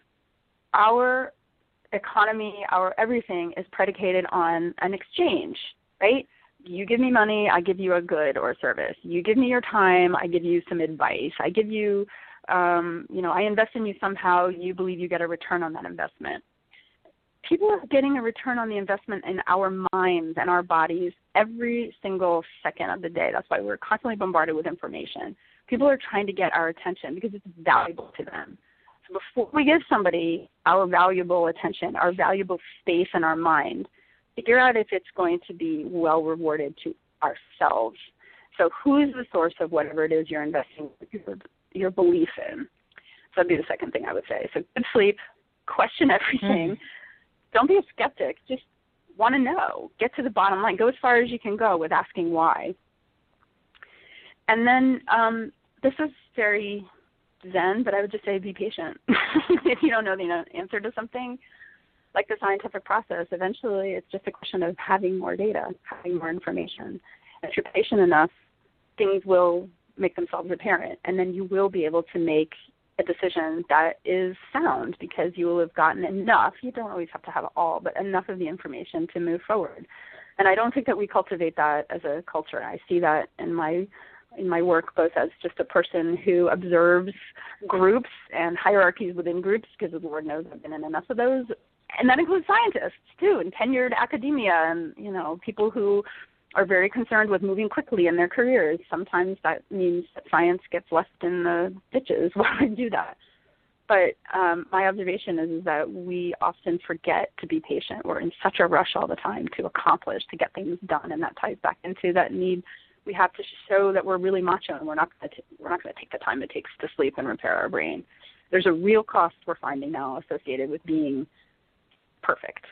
our economy, our everything is predicated on an exchange, right? You give me money, I give you a good or a service. You give me your time, I give you some advice. I give you, um, you know, I invest in you somehow, you believe you get a return on that investment. People are getting a return on the investment in our minds and our bodies every single second of the day. That's why we're constantly bombarded with information. People are trying to get our attention because it's valuable to them. So before we give somebody our valuable attention, our valuable space in our mind, figure out if it's going to be well rewarded to ourselves. So who is the source of whatever it is you're investing your, your belief in? So that'd be the second thing I would say. So good sleep, question everything. Mm-hmm. Don't be a skeptic. Just want to know. Get to the bottom line. Go as far as you can go with asking why. And then um, this is very Zen, but I would just say be patient. If you don't know the answer to something, like the scientific process, eventually it's just a question of having more data, having more information. If you're patient enough, things will make themselves apparent, and then you will be able to make a decision that is sound because you will have gotten enough. You don't always have to have it all, but enough of the information to move forward. And I don't think that we cultivate that as a culture. I see that in my in my work, both as just a person who observes groups and hierarchies within groups, because the Lord knows I've been in enough of those. And that includes scientists, too, and tenured academia and, you know, people who are very concerned with moving quickly in their careers. Sometimes that means that science gets left in the ditches while we do that. But um, my observation is, is that we often forget to be patient. We're in such a rush all the time to accomplish, to get things done, and that ties back into that need. We have to show that we're really macho, and we're not going to we're not going to take the time it takes to sleep and repair our brain. There's a real cost we're finding now associated with being perfect.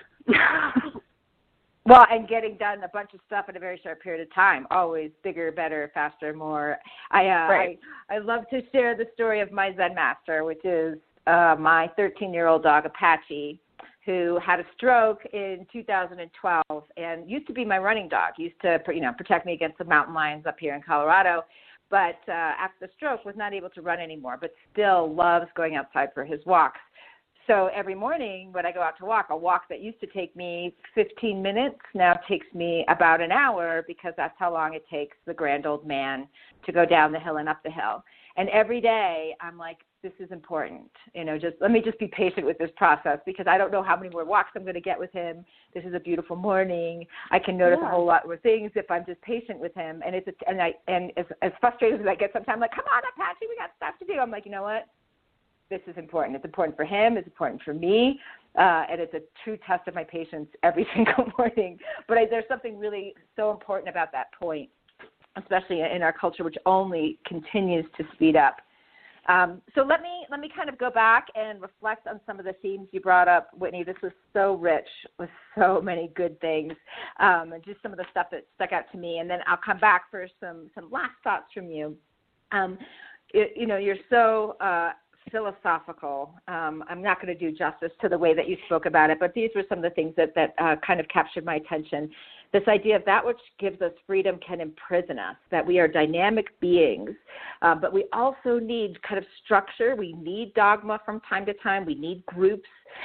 Well, and getting done a bunch of stuff in a very short period of time. Always bigger, better, faster, more. I uh, right. I, I love to share the story of my Zen master, which is uh, my thirteen-year-old dog Apache, who had a stroke in two thousand twelve and used to be my running dog. Used to, you know, protect me against the mountain lions up here in Colorado. But uh, after the stroke, was not able to run anymore, but still loves going outside for his walks. So every morning when I go out to walk, a walk that used to take me fifteen minutes now takes me about an hour because that's how long it takes the grand old man to go down the hill and up the hill. And every day I'm like, this is important. You know, just let me just be patient with this process because I don't know how many more walks I'm going to get with him. This is a beautiful morning. I can notice yeah. a whole lot more things if I'm just patient with him. And it's a, and I and as, as frustrated as I get sometimes, like, come on, Apache, we got stuff to do. I'm like, you know what? This is important. It's important for him. It's important for me. Uh, and it's a true test of my patience every single morning. But I, there's something really so important about that point, especially in our culture, which only continues to speed up. Um, so let me let me kind of go back and reflect on some of the themes you brought up, Whitney. This was so rich with so many good things, um, and just some of the stuff that stuck out to me. And then I'll come back for some, some last thoughts from you. Um, it, you know, you're so uh, philosophical. Um, I'm not going to do justice to the way that you spoke about it, but these were some of the things that, that uh, kind of captured my attention. This idea of that which gives us freedom can imprison us, that we are dynamic beings, uh, but we also need kind of structure. We need dogma from time to time. We need groups.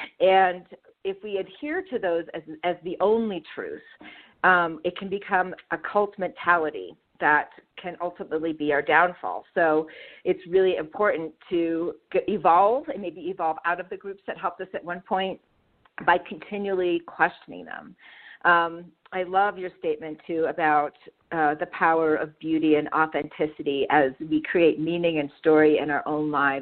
And if we adhere to those as, as the only truth, um, it can become a cult mentality that can ultimately be our downfall. So it's really important to get, evolve and maybe evolve out of the groups that helped us at one point by continually questioning them. Um, I love your statement, too, about uh, the power of beauty and authenticity as we create meaning and story in our own lives,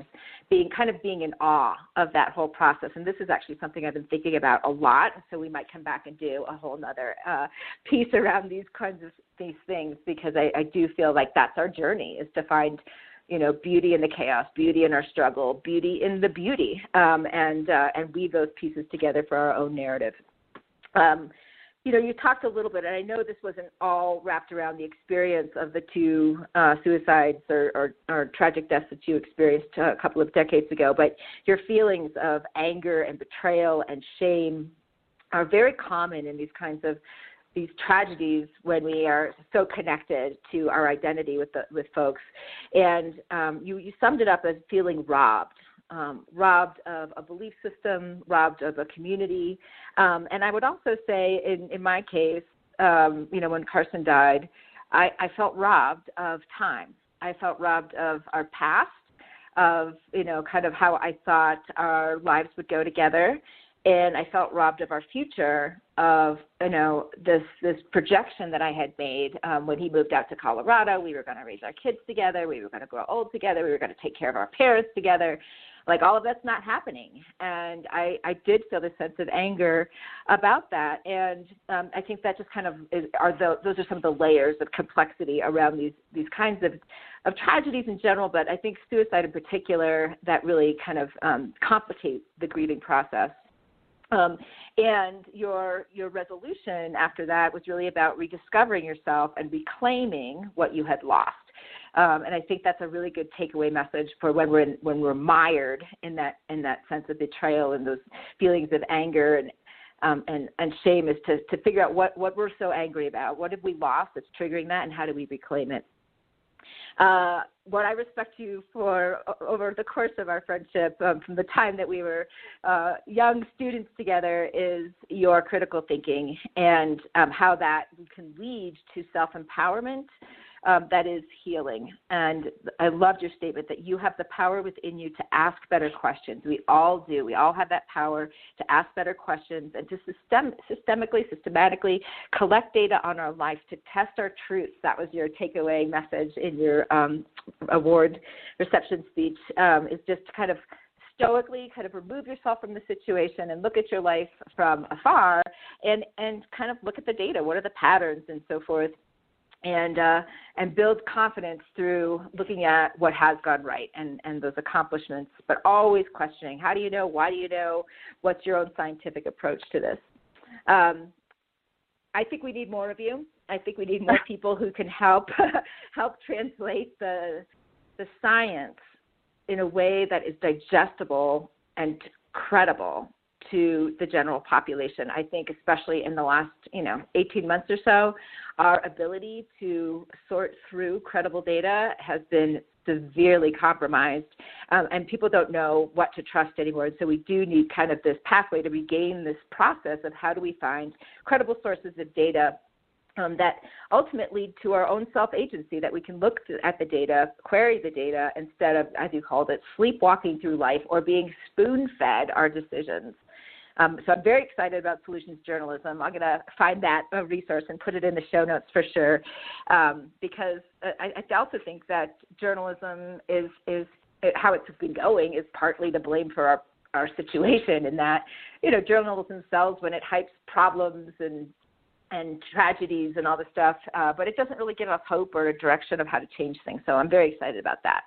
being kind of being in awe of that whole process. And this is actually something I've been thinking about a lot. So we might come back and do a whole nother uh, piece around these kinds of these things, because I, I do feel like that's our journey, is to find, you know, beauty in the chaos, beauty in our struggle, beauty in the beauty, um, and uh, and weave those pieces together for our own narrative. Um, You know, you talked a little bit, and I know this wasn't all wrapped around the experience of the two uh, suicides or, or, or tragic deaths that you experienced a couple of decades ago, but your feelings of anger and betrayal and shame are very common in these kinds of these tragedies when we are so connected to our identity with the, with folks. And um, you, you summed it up as feeling robbed. Um, robbed of a belief system, robbed of a community. Um, and I would also say in, in my case, um, you know, when Carson died, I, I felt robbed of time. I felt robbed of our past, of, you know, kind of how I thought our lives would go together. And I felt robbed of our future, of, you know, this this projection that I had made um, when he moved out to Colorado. We were going to raise our kids together. We were going to grow old together. We were going to take care of our parents together. Like, all of that's not happening. And I, I did feel this sense of anger about that. And um, I think that just kind of is, are the, those are some of the layers of complexity around these, these kinds of, of tragedies in general, but I think suicide in particular, that really kind of um, complicate the grieving process. Um, and your your resolution after that was really about rediscovering yourself and reclaiming what you had lost. Um, and I think that's a really good takeaway message for when we're in, when we're mired in that in that sense of betrayal and those feelings of anger and um, and, and shame, is to, to figure out what, what we're so angry about. What have we lost that's triggering that, and how do we reclaim it? Uh, what I respect you for over the course of our friendship, um, from the time that we were uh, young students together, is your critical thinking and um, how that can lead to self-empowerment um, that is healing. And I loved your statement that you have the power within you to ask better questions. We all do. We all have that power to ask better questions and to system, systemically, systematically collect data on our life, to test our truths. That was your takeaway message in your um, award reception speech, um, is just to kind of stoically kind of remove yourself from the situation and look at your life from afar and, and kind of look at the data. What are the patterns and so forth? And uh, and build confidence through looking at what has gone right and, and those accomplishments, but always questioning, how do you know, why do you know, what's your own scientific approach to this? Um, I think we need more of you. I think we need more people who can help help translate the the science in a way that is digestible and credible to the general population. I think especially in the last, you know, eighteen months or so, our ability to sort through credible data has been severely compromised, um, and people don't know what to trust anymore. And so we do need kind of this pathway to regain this process of how do we find credible sources of data Um, that ultimately lead to our own self-agency, that we can look at the data, query the data, instead of, as you called it, sleepwalking through life or being spoon-fed our decisions. Um, so I'm very excited about solutions journalism. I'm going to find that a resource and put it in the show notes for sure, um, because I, I also think that journalism is, is how it's been going is partly to blame for our, our situation, in that, you know, journalism sells when it hypes problems and and tragedies and all this stuff, uh, but it doesn't really give us hope or a direction of how to change things. So I'm very excited about that.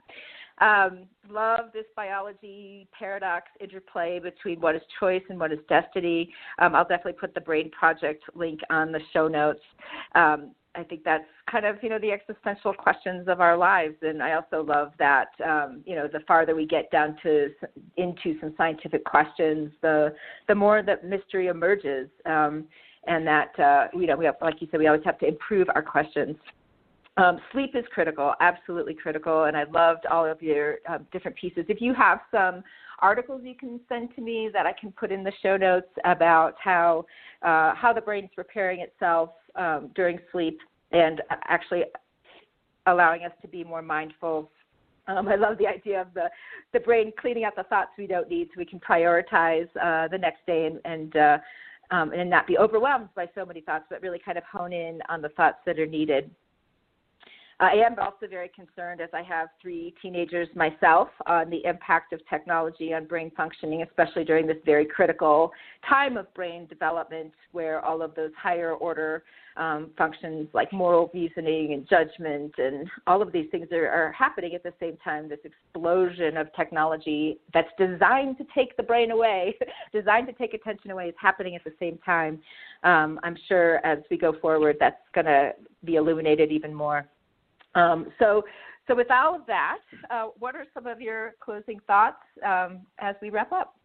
Um, love this biology paradox interplay between what is choice and what is destiny. Um, I'll definitely put the Brain Project link on the show notes. Um, I think that's kind of, you know, the existential questions of our lives. And I also love that, um, you know, the farther we get down to into some scientific questions, the the more that mystery emerges. Um, and that, uh, you know, we have, like you said, we always have to improve our questions. Um, sleep is critical, absolutely critical, and I loved all of your uh, different pieces. If you have some articles you can send to me that I can put in the show notes about how uh, how the brain's repairing itself um, during sleep and actually allowing us to be more mindful. Um, I love the idea of the, the brain cleaning out the thoughts we don't need so we can prioritize uh, the next day and, and uh, Um, and not be overwhelmed by so many thoughts, but really kind of hone in on the thoughts that are needed. I am also very concerned, as I have three teenagers myself, on the impact of technology on brain functioning, especially during this very critical time of brain development where all of those higher order um, functions like moral reasoning and judgment and all of these things are, are happening at the same time, this explosion of technology that's designed to take the brain away, designed to take attention away is happening at the same time. Um, I'm sure as we go forward, that's going to be illuminated even more. Um, so, so with all of that, uh, what are some of your closing thoughts um, as we wrap up?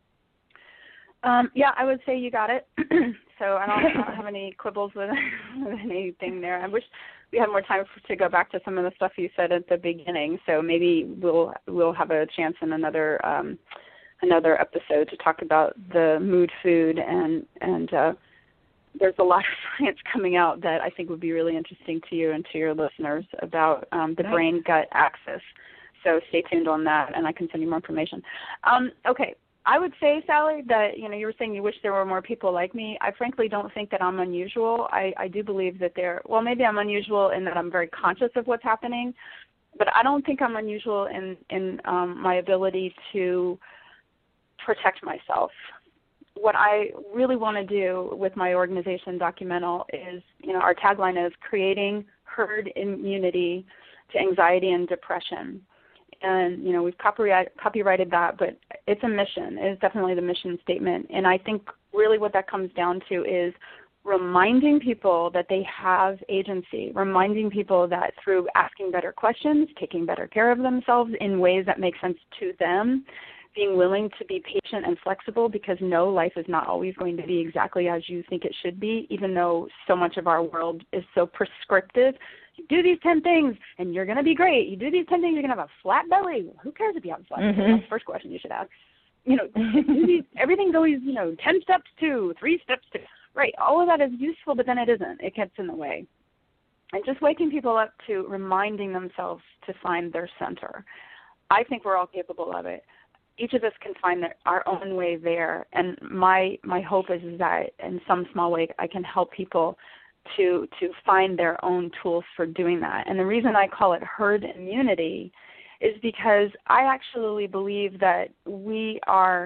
Um, yeah, I would say you got it. so I don't, I don't have any quibbles with, with anything there. I wish we had more time for, to go back to some of the stuff you said at the beginning. So maybe we'll we'll have a chance in another um, another episode to talk about the mood food and and. Uh, There's a lot of science coming out that I think would be really interesting to you and to your listeners about um, the brain-gut axis. So stay tuned on that, and I can send you more information. Um, okay, I would say, Sally, that you know you were saying you wish there were more people like me. I frankly don't think that I'm unusual. I, I do believe that there. Well, maybe I'm unusual in that I'm very conscious of what's happening, but I don't think I'm unusual in in um, my ability to protect myself. What I really want to do with my organization, Documental, is, you know, our tagline is creating herd immunity to anxiety and depression. And, you know, we've copyright, copyrighted that, but it's a mission. It's definitely the mission statement. And I think really what that comes down to is reminding people that they have agency, reminding people that through asking better questions, taking better care of themselves in ways that make sense to them, being willing to be patient and flexible, because no, life is not always going to be exactly as you think it should be, even though so much of our world is so prescriptive. You do these ten things and you're going to be great. You do these ten things, you're going to have a flat belly. Who cares if you have a flat mm-hmm. belly? That's the first question you should ask. You know, do these, everything's always, you know, ten steps to, three steps to. Right, all of that is useful, but then it isn't. It gets in the way. And just waking people up to reminding themselves to find their center. I think we're all capable of it. Each of us can find their, our own way there, and my my hope is, is that in some small way I can help people to to find their own tools for doing that. And the reason I call it herd immunity is because I actually believe that we are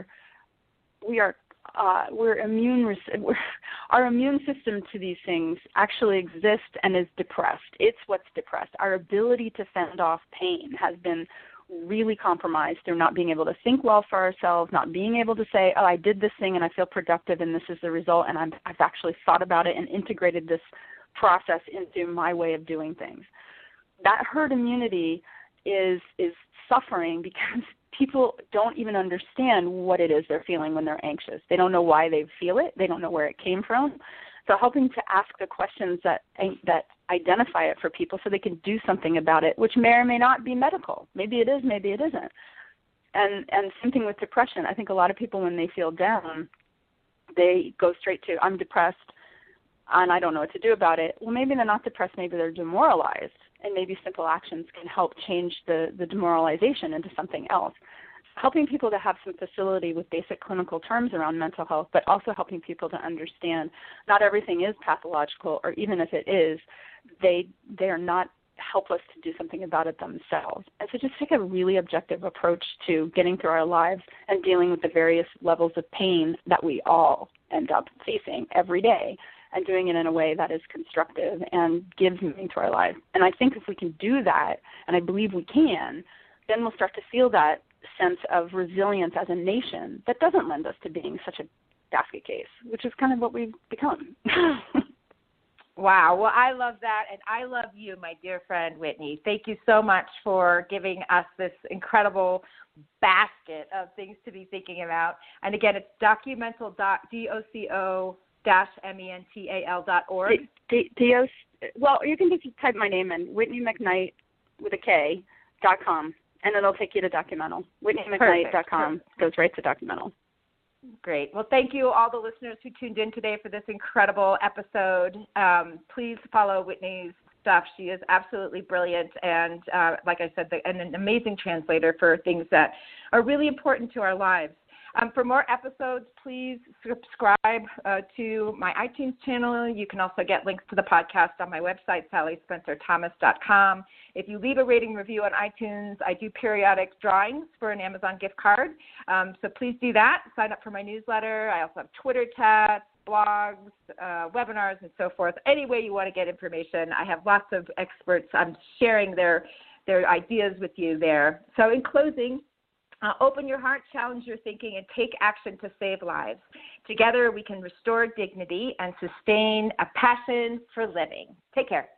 we are uh, we're immune. We're, our immune system to these things actually exists and is depressed. It's what's depressed. Our ability to fend off pain has been really compromised through not being able to think well for ourselves, not being able to say, oh, I did this thing and I feel productive and this is the result, and I'm, I've actually thought about it and integrated this process into my way of doing things. That herd immunity is is suffering because people don't even understand what it is they're feeling when they're anxious. They don't know why they feel it. They don't know where it came from. So helping to ask the questions that that identify it for people so they can do something about it, which may or may not be medical. Maybe it is, maybe it isn't. And and same thing with depression. I think a lot of people, when they feel down, they go straight to, I'm depressed and I don't know what to do about it. Well, maybe they're not depressed, maybe they're demoralized, and maybe simple actions can help change the, the demoralization into something else. Helping people to have some facility with basic clinical terms around mental health, but also helping people to understand not everything is pathological, or even if it is, they they are not helpless to do something about it themselves. And so just take a really objective approach to getting through our lives and dealing with the various levels of pain that we all end up facing every day, and doing it in a way that is constructive and gives meaning to our lives. And I think if we can do that, and I believe we can, then we'll start to feel that sense of resilience as a nation that doesn't lend us to being such a basket case, which is kind of what we've become. Wow. Well, I love that, and I love you, my dear friend Whitney. Thank you so much for giving us this incredible basket of things to be thinking about. And again, it's documental, D O C O dash M E N T A L dot org. D- D- D- well, you can just type my name in, Whitney McKnight with a K, dot com. And it'll take you to Documental. Whitney McKnight dot com goes right to Documental. Great. Well, thank you, all the listeners who tuned in today for this incredible episode. Um, please follow Whitney's stuff. She is absolutely brilliant and, uh, like I said, the, and an amazing translator for things that are really important to our lives. Um, for more episodes, please subscribe uh, to my iTunes channel. You can also get links to the podcast on my website, sally spencer thomas dot com. If you leave a rating review on iTunes, I do periodic drawings for an Amazon gift card. Um, so please do that. Sign up for my newsletter. I also have Twitter chats, blogs, uh, webinars, and so forth. Any way you want to get information, I have lots of experts. I'm sharing their, their ideas with you there. So in closing, Uh, open your heart, challenge your thinking, and take action to save lives. Together, we can restore dignity and sustain a passion for living. Take care.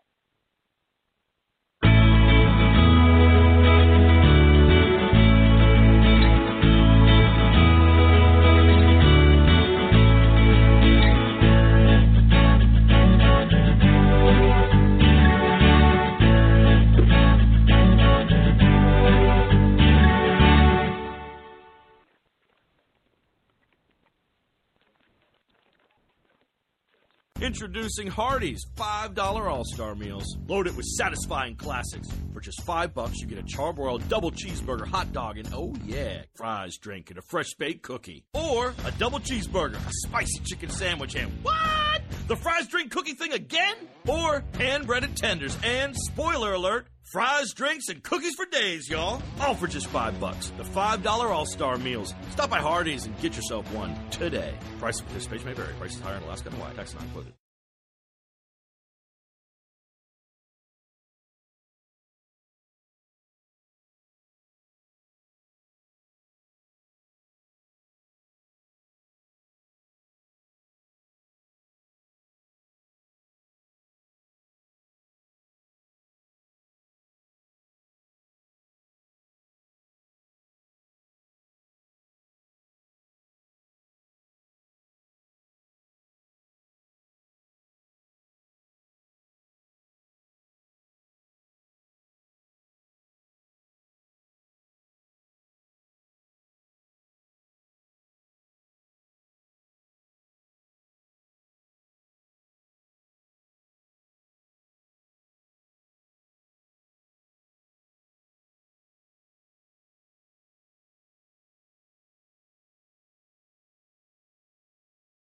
Introducing Hardee's five dollar All-Star Meals. Loaded with satisfying classics. For just five bucks, you get a charbroiled double cheeseburger, hot dog, and oh yeah, fries, drink, and a fresh baked cookie. Or a double cheeseburger, a spicy chicken sandwich, and what? The fries, drink, cookie thing again? Or hand-breaded tenders, and spoiler alert, fries, drinks, and cookies for days, y'all. All for just five bucks. The five dollar All-Star Meals. Stop by Hardee's and get yourself one today. Price of participation may vary. Prices higher in Alaska and Hawaii. Tax not included.